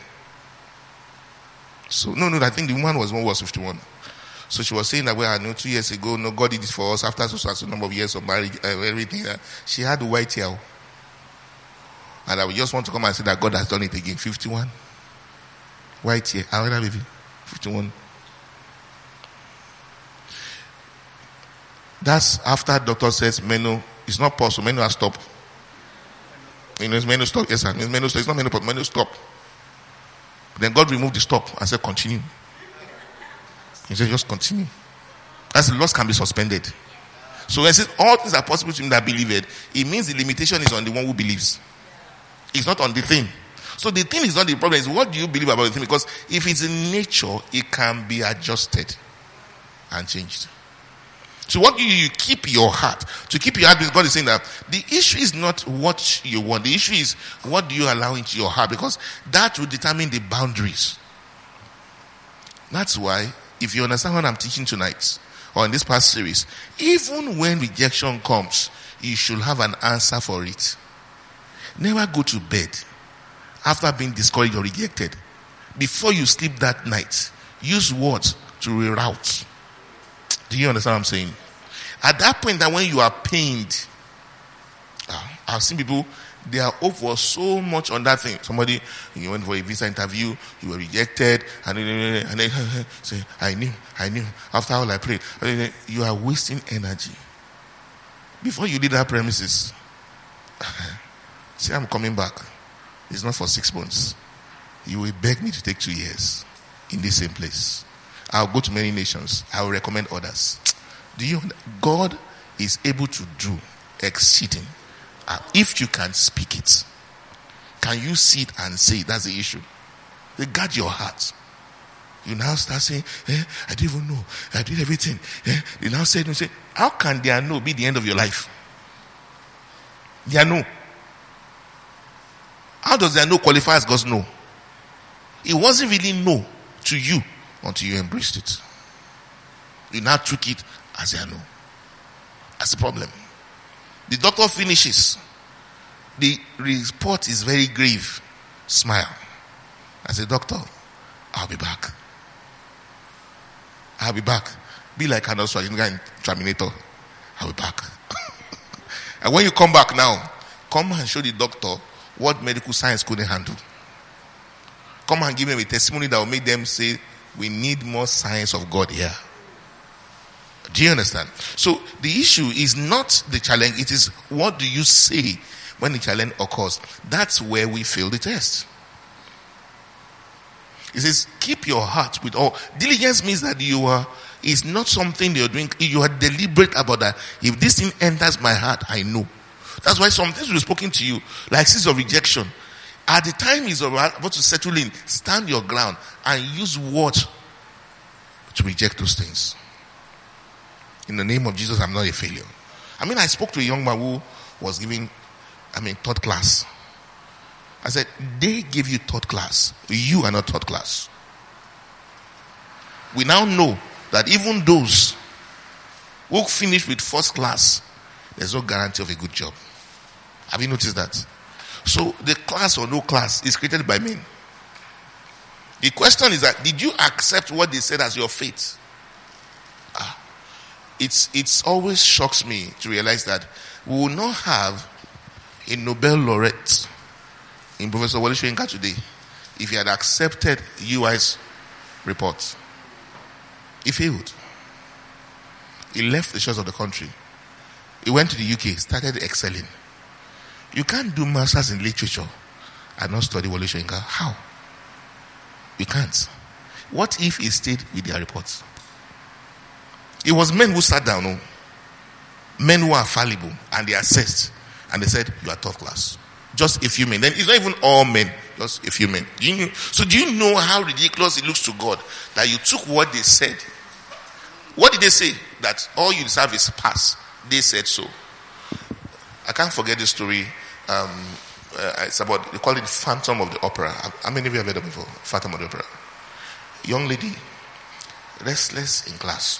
So, no, I think the woman was 51. So she was saying that, well, I know 2 years ago, no, God did this for us after so number of years of marriage, everything. She had a white hair. And I would just want to come and say that God has done it again. 51. White hair. Another baby. 51. That's after doctor says menu is not possible. Menu has stopped. It's menu stop. Yes, sir. It's menu stop. It's not menu, but menu stop. Then God removed the stop and said, continue. He said, just continue. As the laws can be suspended. So when it says all things are possible to him that believeth, it means the limitation is on the one who believes. It's not on the thing. So the thing is not the problem, it's what do you believe about the thing? Because if it's in nature, it can be adjusted and changed. So what do you keep your heart? To keep your heart, because God is saying that the issue is not what you want. The issue is what do you allow into your heart, because that will determine the boundaries. That's why, if you understand what I'm teaching tonight, or in this past series, even when rejection comes, you should have an answer for it. Never go to bed after being discouraged or rejected. Before you sleep that night, use words to reroute. Do you understand what I'm saying? At that point, that when you are pained, I've seen people, their hope was so much on that thing. Somebody, you went for a visa interview, you were rejected, and then say, I knew. After all I prayed, you are wasting energy. Before you leave that premises, say, I'm coming back. It's not for 6 months. You will beg me to take 2 years in the same place. I'll go to many nations. I will recommend others. God is able to do exceeding. If you can speak it, can you see it and say it? That's the issue. They guard your heart. You now start saying, I don't even know. I did everything. They now say, how can their no be the end of your life? Their no. How does their no qualify as God's no? It wasn't really no to you until you embraced it. You now took it as their no. That's the problem. The doctor finishes. The report is very grave. Smile. I say, doctor, I'll be back. I'll be back. Be like Arnold Schwarzenegger in Terminator. I'll be back. And when you come back now, come and show the doctor what medical science couldn't handle. Come and give them a testimony that will make them say, we need more science of God here. Do you understand? So the issue is not the challenge. It is what do you say when the challenge occurs. That's where we fail the test. It says, keep your heart with all. Diligence means that it's not something you're doing. You are deliberate about that. If this thing enters my heart, I know. That's why some things will be spoken to you, like seeds of rejection. At the time is about to settle in, stand your ground and use words to reject those things. In the name of Jesus, I'm not a failure. I spoke to a young man who was giving, third class. I said, they give you third class. You are not third class. We now know that even those who finish with first class, there's no guarantee of a good job. Have you noticed that? So the class or no class is created by men. The question is that, did you accept what they said as your fate? It's always shocks me to realize that we will not have a Nobel laureate in Professor Wole Soyinka today if he had accepted UI's report. He failed. He left the shores of the country. He went to the UK, started excelling. You can't do masters in literature and not study Wole Soyinka. How? You can't. What if he stayed with their reports? It was men who sat down, men who are fallible, and they assessed, and they said, you are third class. Just a few men. Then it's not even all men, just a few men. Do you know how ridiculous it looks to God that you took what they said? What did they say? That all you deserve is pass. They said so. I can't forget the story. It's about, they call it Phantom of the Opera. How many of you have heard of it before? Phantom of the Opera. Young lady, restless in class.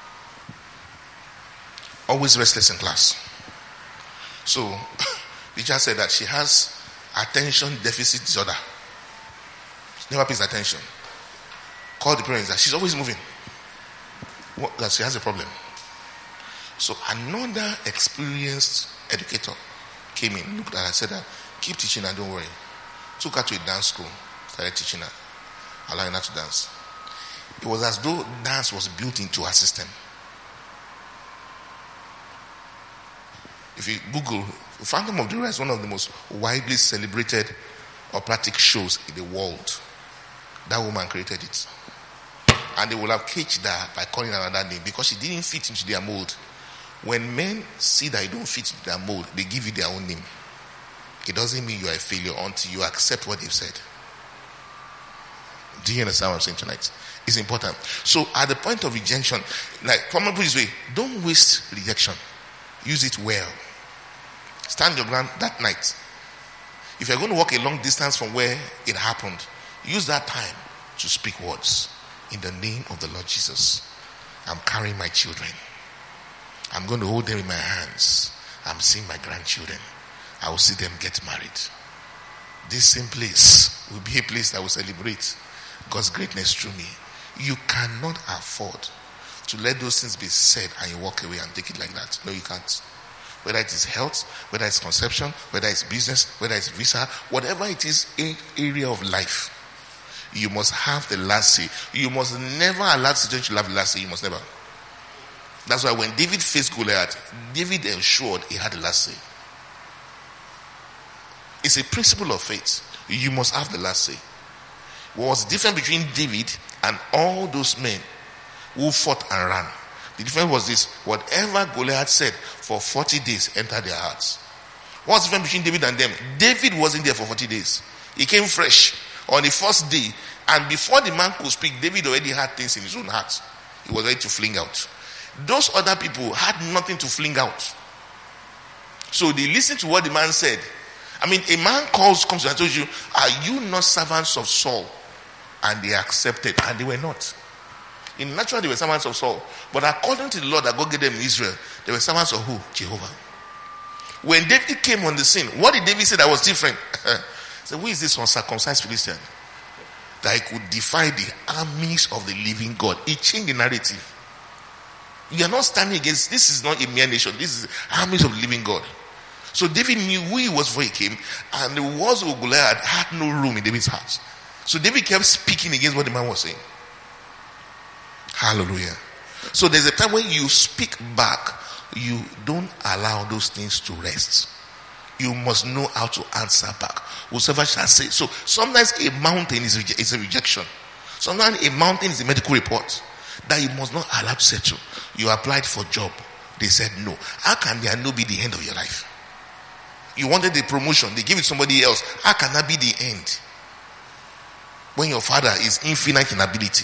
Always restless in class. So, teacher said that she has attention deficit disorder. She never pays attention. Called the parents that she's always moving. That she has a problem. So another experienced educator came in, looked at her and said, keep teaching her, don't worry. Took her to a dance school, started teaching her, allowing her to dance. It was as though dance was built into her system. If you Google, Phantom of the Opera is one of the most widely celebrated operatic shows in the world. That woman created it. And they will have caged her by calling another name because she didn't fit into their mold. When men see that you don't fit into their mold, they give you their own name. It doesn't mean you are a failure until you accept what they've said. Do you understand what I'm saying tonight? It's important. So at the point of rejection, like probably put this way, don't waste rejection. Use it well. Stand your ground that night. If you're going to walk a long distance from where it happened, use that time to speak words. In the name of the Lord Jesus, I'm carrying my children. I'm going to hold them in my hands. I'm seeing my grandchildren. I will see them get married. This same place will be a place that will celebrate God's greatness through me. You cannot afford to let those things be said and you walk away and take it like that. No, you can't. Whether it is health, whether it's conception, whether it's business, whether it's visa, whatever it is, in area of life, you must have the last say. You must never allow the situation to have the last say. You must never. That's why when David faced Goliath, David ensured he had the last say. It's a principle of faith. You must have the last say. What was different between David and all those men who fought and ran? The difference was this: whatever Goliath said for 40 days entered their hearts. What's the difference between David and them? David wasn't there for 40 days. He came fresh on the first day, and before the man could speak, David already had things in his own heart. He was ready to fling out. Those other people had nothing to fling out. So they listened to what the man said. I mean, a man comes to and tells you, are you not servants of Saul? And they accepted, and they were not. In natural, they were servants of Saul. But according to the Lord that God gave them in Israel, they were servants of who? Jehovah. When David came on the scene, what did David say that was different? He said, who is this uncircumcised Philistine that he could defy the armies of the living God? He changed the narrative. You are not standing against, this is not a mere nation, this is armies of the living God. So David knew who he was before he came, and the words of Goliath had no room in David's heart. So David kept speaking against what the man was saying. Hallelujah. So there's a time when you speak back, you don't allow those things to rest. You must know how to answer back. Whosoever shall say. So sometimes a mountain is a rejection. Sometimes a mountain is a medical report that you must not allow to settle. You applied for a job. They said no. How can there no be the end of your life? You wanted the promotion. They gave it to somebody else. How can that be the end? When your father is infinite in ability.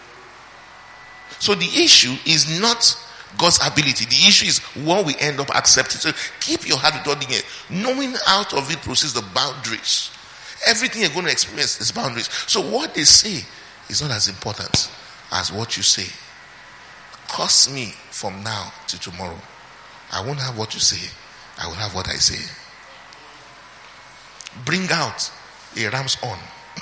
So the issue is not God's ability. The issue is what we end up accepting. So keep your heart with God in it. Knowing out of it proceeds the boundaries. Everything you're going to experience is boundaries. So what they say is not as important as what you say. Curse me from now to tomorrow. I won't have what you say. I will have what I say. Bring out a ram's horn.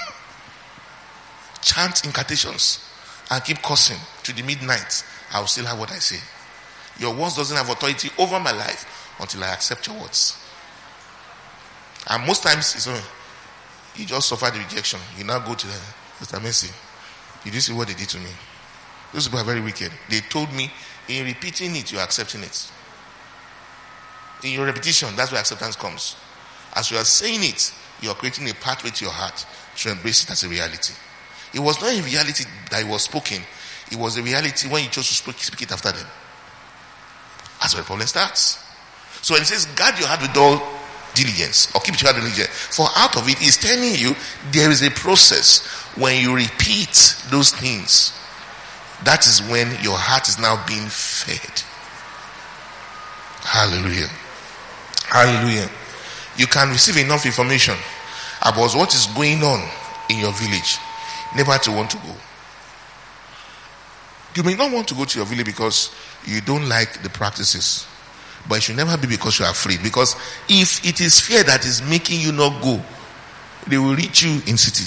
Chant incantations and keep cursing to the midnight. I will still have what I say. Your words doesn't have authority over my life until I accept your words. And most times it's you just suffer the rejection. You now go to Mr. Mercy. Did you see what they did to me? Those people are very wicked. They told me, in repeating it, you're accepting it. In your repetition, that's where acceptance comes. As you are saying it, you are creating a pathway to your heart to embrace it as a reality. It was not a reality that it was spoken. It was a reality when you chose to speak it after them. That's where the problem starts. So when it says, guard your heart with all diligence, or keep your heart diligent, for out of it is telling you there is a process when you repeat those things. That is when your heart is now being fed. Hallelujah. Hallelujah. You can receive enough information about what is going on in your village, never to want to go. You may not want to go to your village because you don't like the practices, but it should never be because you are afraid. Because if it is fear that is making you not go, they will reach you in city.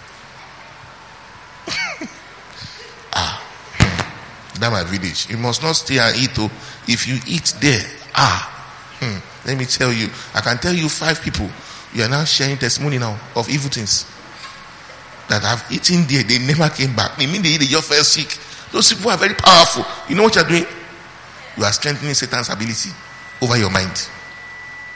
That's my village. You must not stay and eat. Oh, if you eat there, let me tell you, I can tell you 5 people. You are now sharing testimony now of evil things that have eaten there. They never came back. Immediately they just fell sick. Those people are very powerful. You know what you are doing? You are strengthening Satan's ability over your mind.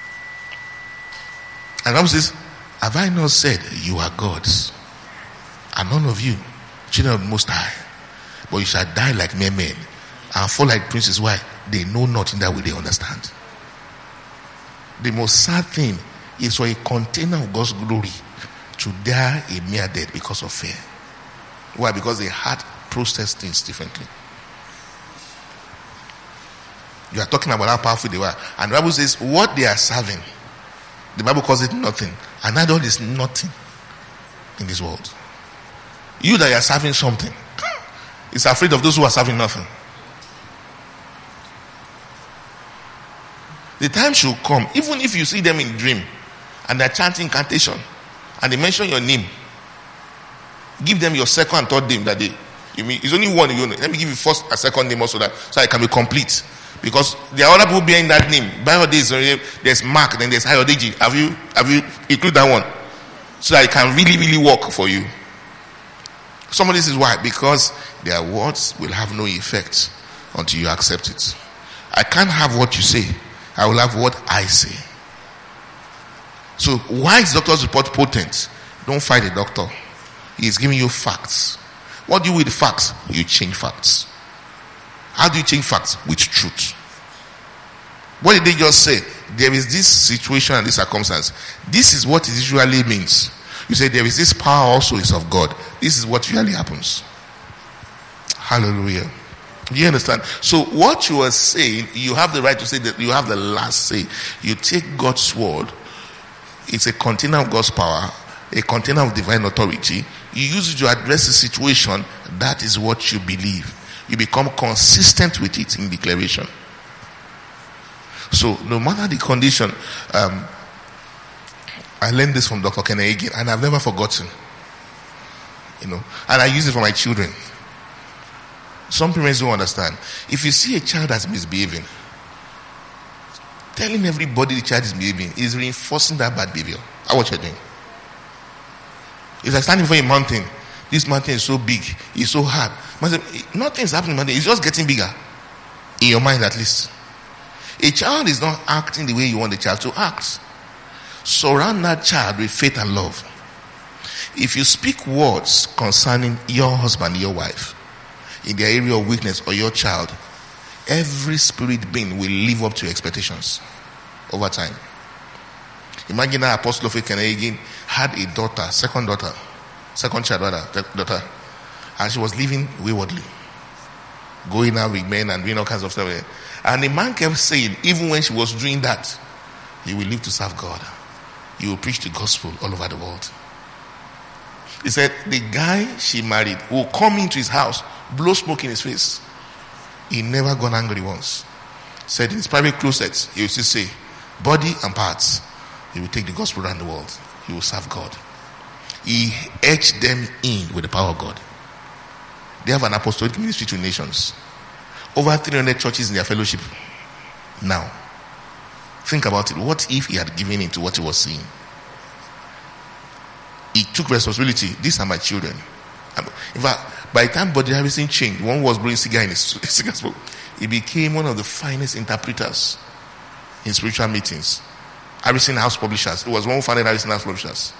And the Bible says, have I not said you are gods? and none of you, children of the Most High, but you shall die like mere men and fall like princes. Why? They know nothing, that will they understand. The most sad thing is for a container of God's glory to die a mere death because of fear. Why? Because they had processed things differently. You are talking about how powerful they were, and the Bible says what they are serving, the Bible calls it nothing. An idol is nothing in this world. You that are serving something is afraid of those who are serving nothing. The time should come, even if you see them in dream and they're chanting incantation and they mention your name, give them your second and third name that day. You mean it's only one? Let me give you first and second name also, that so it can be complete. Because there are other people bearing that name. By days, there's Mark, then there's Ayodeji. Have you include that one? So that it can really, really work for you. Some of this is why, because their words will have no effect until you accept it. I can't have what you say. I will have what I say. So why is doctor's report potent? Don't fight the doctor. He is giving you facts. What do you do with facts? You change facts. How do you change facts? With truth. What did they just say? There is this situation and this circumstance. This is what it usually means. You say there is this power also is of God. This is what usually happens. Hallelujah. Do you understand? So what you are saying, you have the right to say that you have the last say. You take God's word. It's a container of God's power, a container of divine authority. You use it to address the situation. That is what you believe. You become consistent with it in declaration. So no matter the condition, I learned this from Dr. Kenneth Hagin, and I've never forgotten. And I use it for my children. Some parents don't understand. If you see a child that's misbehaving, telling everybody the child is misbehaving is reinforcing that bad behavior. That's what you're doing. It's like standing before a mountain. This mountain is so big, it's so hard. Nothing is happening, it's just getting bigger. In your mind, at least. A child is not acting the way you want the child to act. Surround that child with faith and love. If you speak words concerning your husband, your wife, in their area of weakness, or your child, every spirit being will live up to your expectations over time. Imagine that Apostle of Faith Kenneth Hagin had a daughter, second child daughter, and she was living waywardly, going out with men and doing all kinds of stuff. And the man kept saying, even when she was doing that, he will live to serve God. He will preach the gospel all over the world. He said the guy she married will come into his house, blow smoke in his face. He never got angry once. Said in his private closet, he will still say, body and parts, he will take the gospel around the world. He will serve God. He etched them in with the power of God. They have an apostolic ministry to nations. Over 300 churches in their fellowship. Now, think about it. What if he had given in to what he was saying? He took responsibility. These are my children. In fact, by the time Buddy Harrison changed, one was blowing cigar in his cigar smoke. He became one of the finest interpreters in spiritual meetings. Harrison House Publishers. It was one who founded Harrison House Publishers.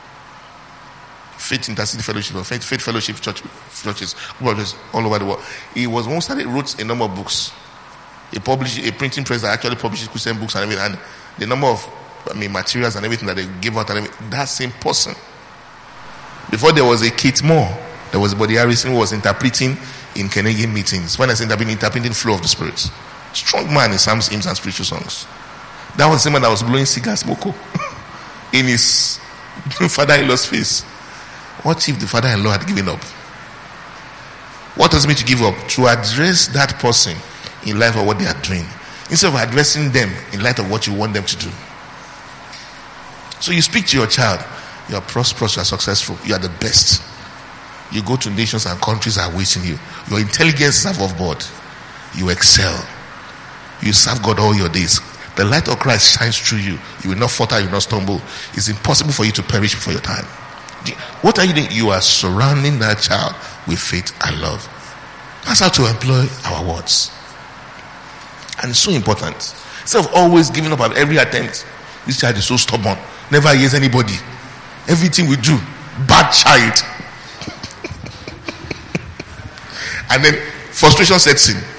Faith Intercity Fellowship, Faith Fellowship churches all over the world. He was one who wrote a number of books. He published a printing press that actually publishes Christian books and everything. And the number of materials and everything that they gave out and everything. That same person. Before there was a Kate Moore, there was Buddy Harrison who was interpreting in Canadian meetings. When I say interpreting flow of the Spirit. Strong man in psalms, hymns, and spiritual songs. That was the man that was blowing cigar smoke in his father-in-law's face. What if the father-in-law had given up? What does it mean to give up? To address that person in light of what they are doing, instead of addressing them in light of what you want them to do. So you speak to your child, you are prosperous, you are successful, you are the best. You go to nations and countries that are waiting you. Your intelligence is above board. You excel. You serve God all your days. The light of Christ shines through you. You will not falter, you will not stumble. It's impossible for you to perish before your time. What are you doing? You are surrounding that child with faith and love. That's how to employ our words. And it's so important. Instead of always giving up at every attempt, this child is so stubborn, never hears anybody. Everything we do, bad child. And then frustration sets in.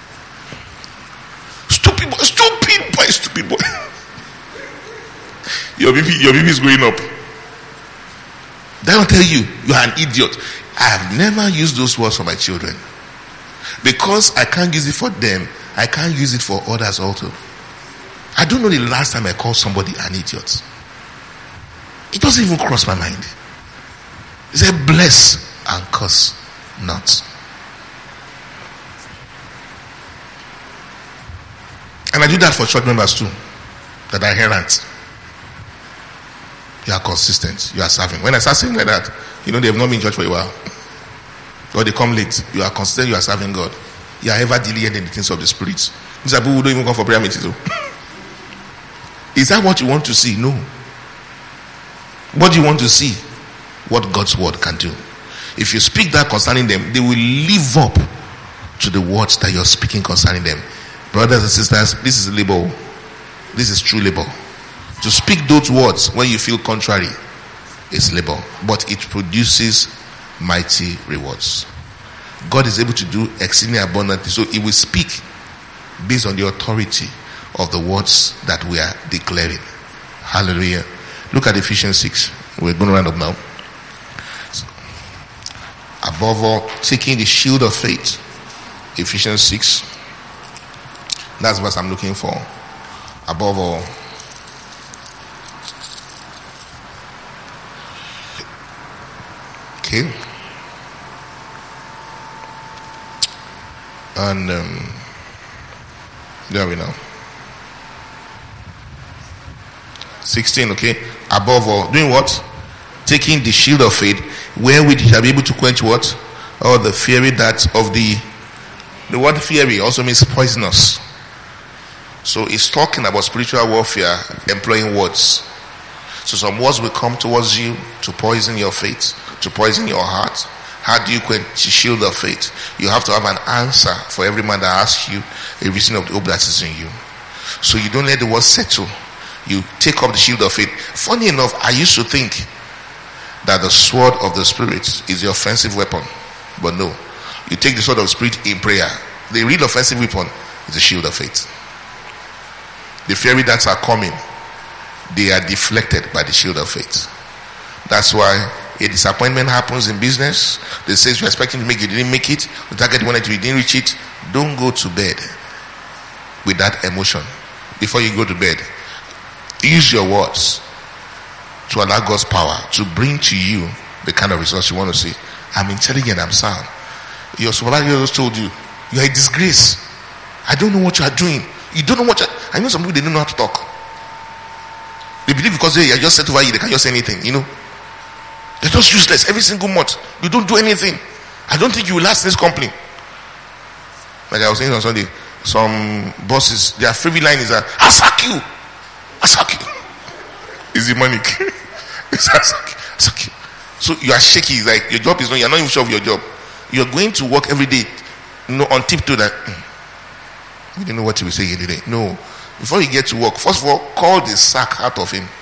Stupid boy, stupid boy. Your baby is going up. They will tell you, you are an idiot. I have never used those words for my children. Because I can't use it for them, I can't use it for others also. I don't know the last time I called somebody an idiot. It doesn't even cross my mind. He said, bless and curse not. And I do that for church members too, that are errant. You are consistent. You are serving. When I start saying like that, they have not been in church for a while. Or they come late. You are consistent. You are serving God. You are ever delaying in the things of the Spirit. These are people who don't even come for prayer meetings. Is that what you want to see? No. What do you want to see? What God's word can do. If you speak that concerning them, they will live up to the words that you're speaking concerning them. Brothers and sisters, this is labor. This is true labor. To speak those words when you feel contrary is labor, but it produces mighty rewards. God is able to do exceedingly abundantly, so He will speak based on the authority of the words that we are declaring. Hallelujah. Look at Ephesians 6. We're going to round up now. Above all, taking the shield of faith. Ephesians 6. That's what I'm looking for. Above all. Okay. And there we know. 16, okay. Above all, doing what? Taking the shield of faith, wherewith you shall be able to quench what? Or the fiery darts of the word fiery also means poisonous. So it's talking about spiritual warfare, employing words. So some words will come towards you to poison your faith, to poison your heart. How do you quench the shield of faith? You have to have an answer for every man that asks you a reason of the hope that is in you. So you don't let the word settle. You take up the shield of faith. Funny enough, I used to think that the sword of the Spirit is the offensive weapon. But no. You take the sword of the Spirit in prayer. The real offensive weapon is the shield of faith. The fiery darts are coming. They are deflected by the shield of faith. That's why a disappointment happens in business. They say you're expecting to make it, you didn't make it. The target you wanted to, you didn't reach it. Don't go to bed with that emotion. Before you go to bed, use your words to allow God's power to bring to you the kind of results you want to see. I'm intelligent, I'm sound. Your supervisor just told you, you are a disgrace. I don't know what you are doing. You don't know what you are. I know some people, they don't know how to talk. They believe because they are just set over you, they can just say anything, They're just useless every single month. You don't do anything. I don't think you will last in this company. Like I was saying on Sunday, some bosses, their favorite line is that, I'll sack you. Is demonic. It's I'll sack you. So you are shaky. It's like your job is not, you're not even sure of your job. You're going to work every day, on tiptoe that, we don't know what he will say here today. No. Before you get to work, first of all, call the sack out of him.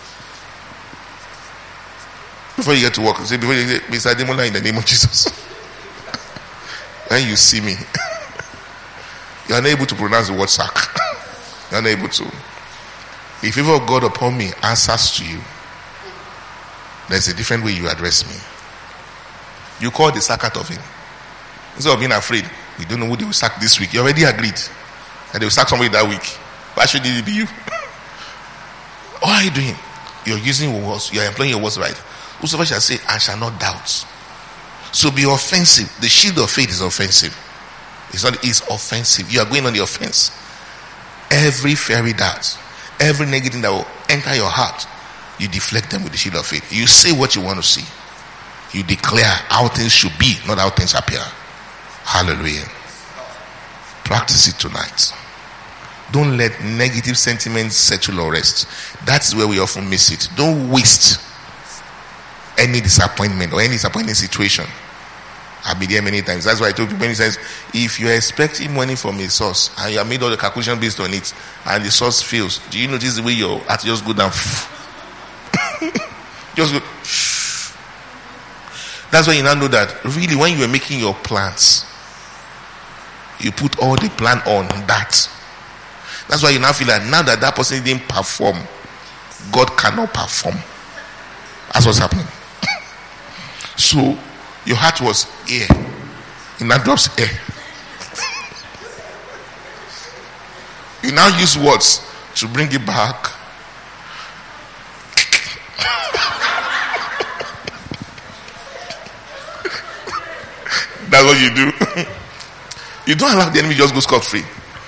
Before you get to work, say, before you say, Mr. Demola, in the name of Jesus. When you see me, you're unable to pronounce the word sack. You're unable to. The favor of God upon me answers to you. There's a different way you address me. You call the sack out of him. Instead of being afraid, we don't know who they will sack this week. You already agreed. And they will sack somebody that week. Why should it be you? What are you doing? You're using your words. You're employing your words right. Whosoever shall say, and shall not doubt. So be offensive. The shield of faith is offensive. It's offensive. You are going on the offense. Every fiery dart, every negative that will enter your heart, you deflect them with the shield of faith. You say what you want to see. You declare how things should be, not how things appear. Hallelujah. Practice it tonight. Don't let negative sentiments settle or rest. That's where we often miss it. Don't waste any disappointment or any disappointing situation. I've been there many times. That's why I told you many times, if you're expecting money from a source and you have made all the calculation based on it and the source fails, do you notice the way your heart just go down? Just go. Shh. That's why you now know that really when you were making your plans, You put all the plan on that. That's why you now feel like now that that person didn't perform, God cannot perform. That's what's happening. So your heart was air. And that drops air. You now use words to bring it back. That's what you do. You don't allow the enemy just go scot-free.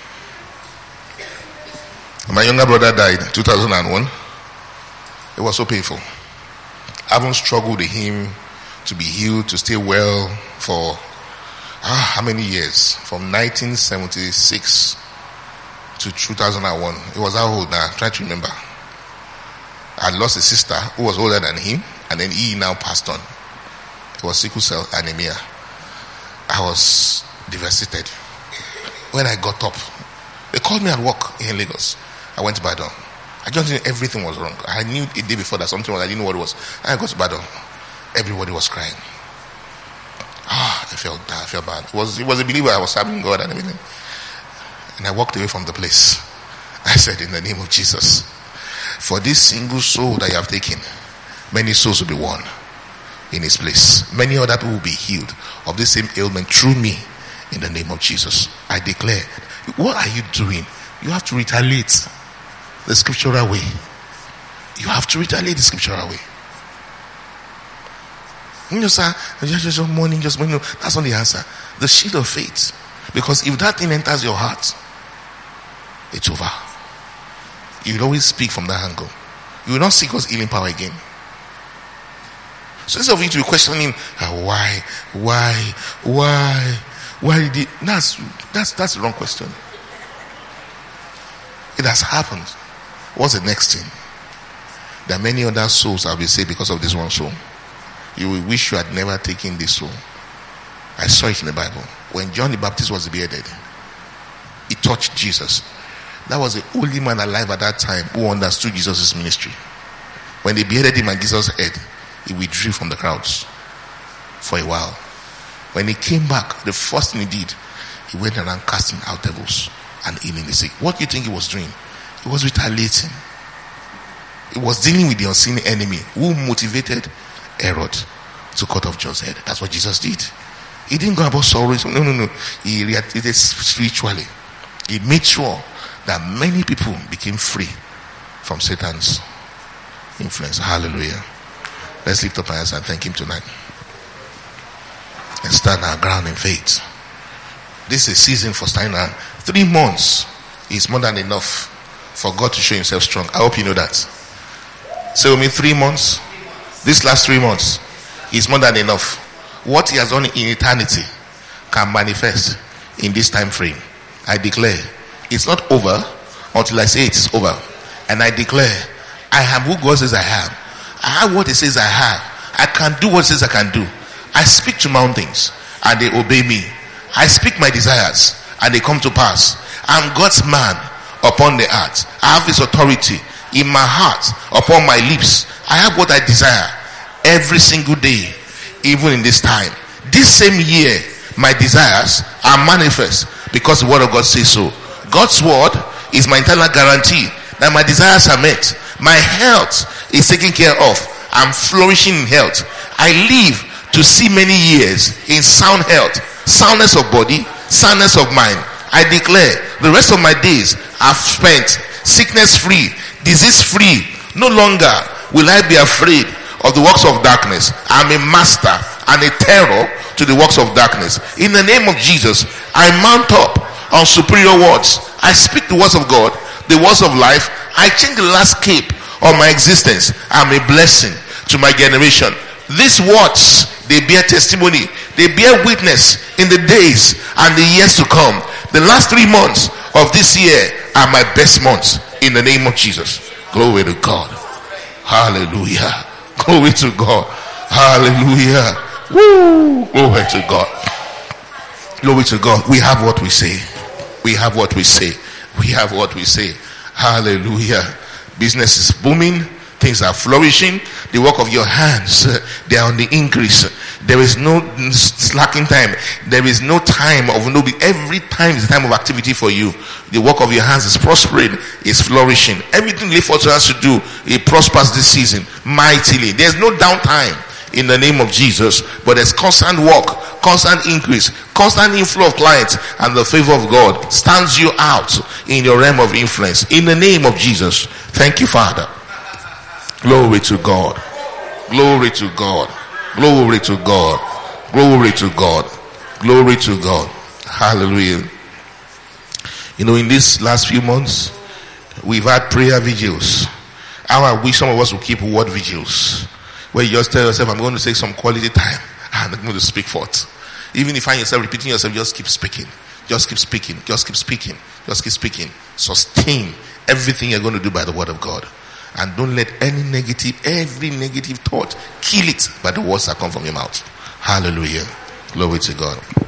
My younger brother died in 2001. It was so painful. I haven't struggled with him to be healed, to stay well for how many years? From 1976 to 2001. It was how old now? I'm trying to remember. I lost a sister who was older than him, and then he now passed on. It was sickle cell anemia. I was devastated. When I got up, they called me at work in Lagos. I went to Badon. I just knew everything was wrong. I knew a day before that something was, I didn't know what it was. And I got to Badon. Everybody was crying. I felt bad. It was a believer. I was serving God and everything. And I walked away from the place. I said, in the name of Jesus, for this single soul that you have taken, many souls will be won in his place. Many other people will be healed of this same ailment through me, in the name of Jesus. I declare, what are you doing? You have to retaliate the scriptural way. You have to retaliate the scriptural way. You know, sir, just morning, that's not the answer. The shield of faith. Because if that thing enters your heart, it's over. You will always speak from that angle. You will not seek God's healing power again. So instead of you to be questioning, why did it? That's the wrong question. It has happened. What's the next thing? There are many other souls that will be saved because of this one soul. You will wish you had never taken this soul. I saw it in the Bible. When John the Baptist was beheaded, he touched Jesus. That was the only man alive at that time who understood Jesus' ministry. When they beheaded him and Jesus' head, he withdrew from the crowds for a while. When he came back, the first thing he did, he went around casting out devils and healing the sick. What do you think he was doing? He was retaliating. He was dealing with the unseen enemy who motivated Herod to cut off John's head. That's what Jesus did. He didn't go about sorrow. No. He reacted spiritually. He made sure that many people became free from Satan's influence. Hallelujah. Let's lift up our hands and thank him tonight. And stand our ground in faith. This is a season for standing around. 3 months is more than enough for God to show himself strong. I hope you know that. Say with me, 3 months. This last 3 months is more than enough. What he has done in eternity can manifest in this time frame. I declare it's not over until I say it is over. And I declare I am who God says I am. I have what he says I have. I can do what he says I can do. I speak to mountains and they obey me. I speak my desires and they come to pass. I'm God's man upon the earth. I have this authority in my heart, upon my lips. I have what I desire every single day, even in this time. This same year, my desires are manifest because the word of God says so. God's word is my internal guarantee that my desires are met. My health is taken care of. I'm flourishing in health. I live to see many years in sound health, soundness of body, soundness of mind. I declare the rest of my days are spent sickness free, disease free. No longer will I be afraid of the works of darkness. I'm a master and a terror to the works of darkness. In the name of Jesus, I mount up on superior words. I speak the words of God, the words of life. I change the landscape of my existence. I'm a blessing to my generation. These words, they bear testimony, they bear witness in the days and the years to come. The last 3 months of this year are my best months in the name of Jesus. Glory to God. Hallelujah. Glory to God. Hallelujah. Woo. Glory to God. Glory to God. We have what we say. We have what we say. We have what we say. Hallelujah. Business is booming. Things are flourishing. The work of your hands, they are on the increase. There is no slacking time. There is no time of no. Every time is a time of activity for you. The work of your hands is prospering, is flourishing. Everything you for us to do, it prospers this season mightily. There's no downtime in the name of Jesus, but there's constant work, constant increase, constant inflow of clients, and the favor of God stands you out in your realm of influence. In the name of Jesus, thank you, Father. Glory to God. Glory to God. Glory to God. Glory to God. Glory to God. Hallelujah. You know, in these last few months, we've had prayer vigils. How I wish some of us would keep word vigils, where you just tell yourself, I'm going to take some quality time and I'm going to speak forth. Even if you find yourself repeating yourself, just keep speaking. Just keep speaking. Just keep speaking. Just keep speaking. Sustain everything you're going to do by the word of God. And don't let every negative thought, kill it by the words that come from your mouth. Hallelujah. Glory to God.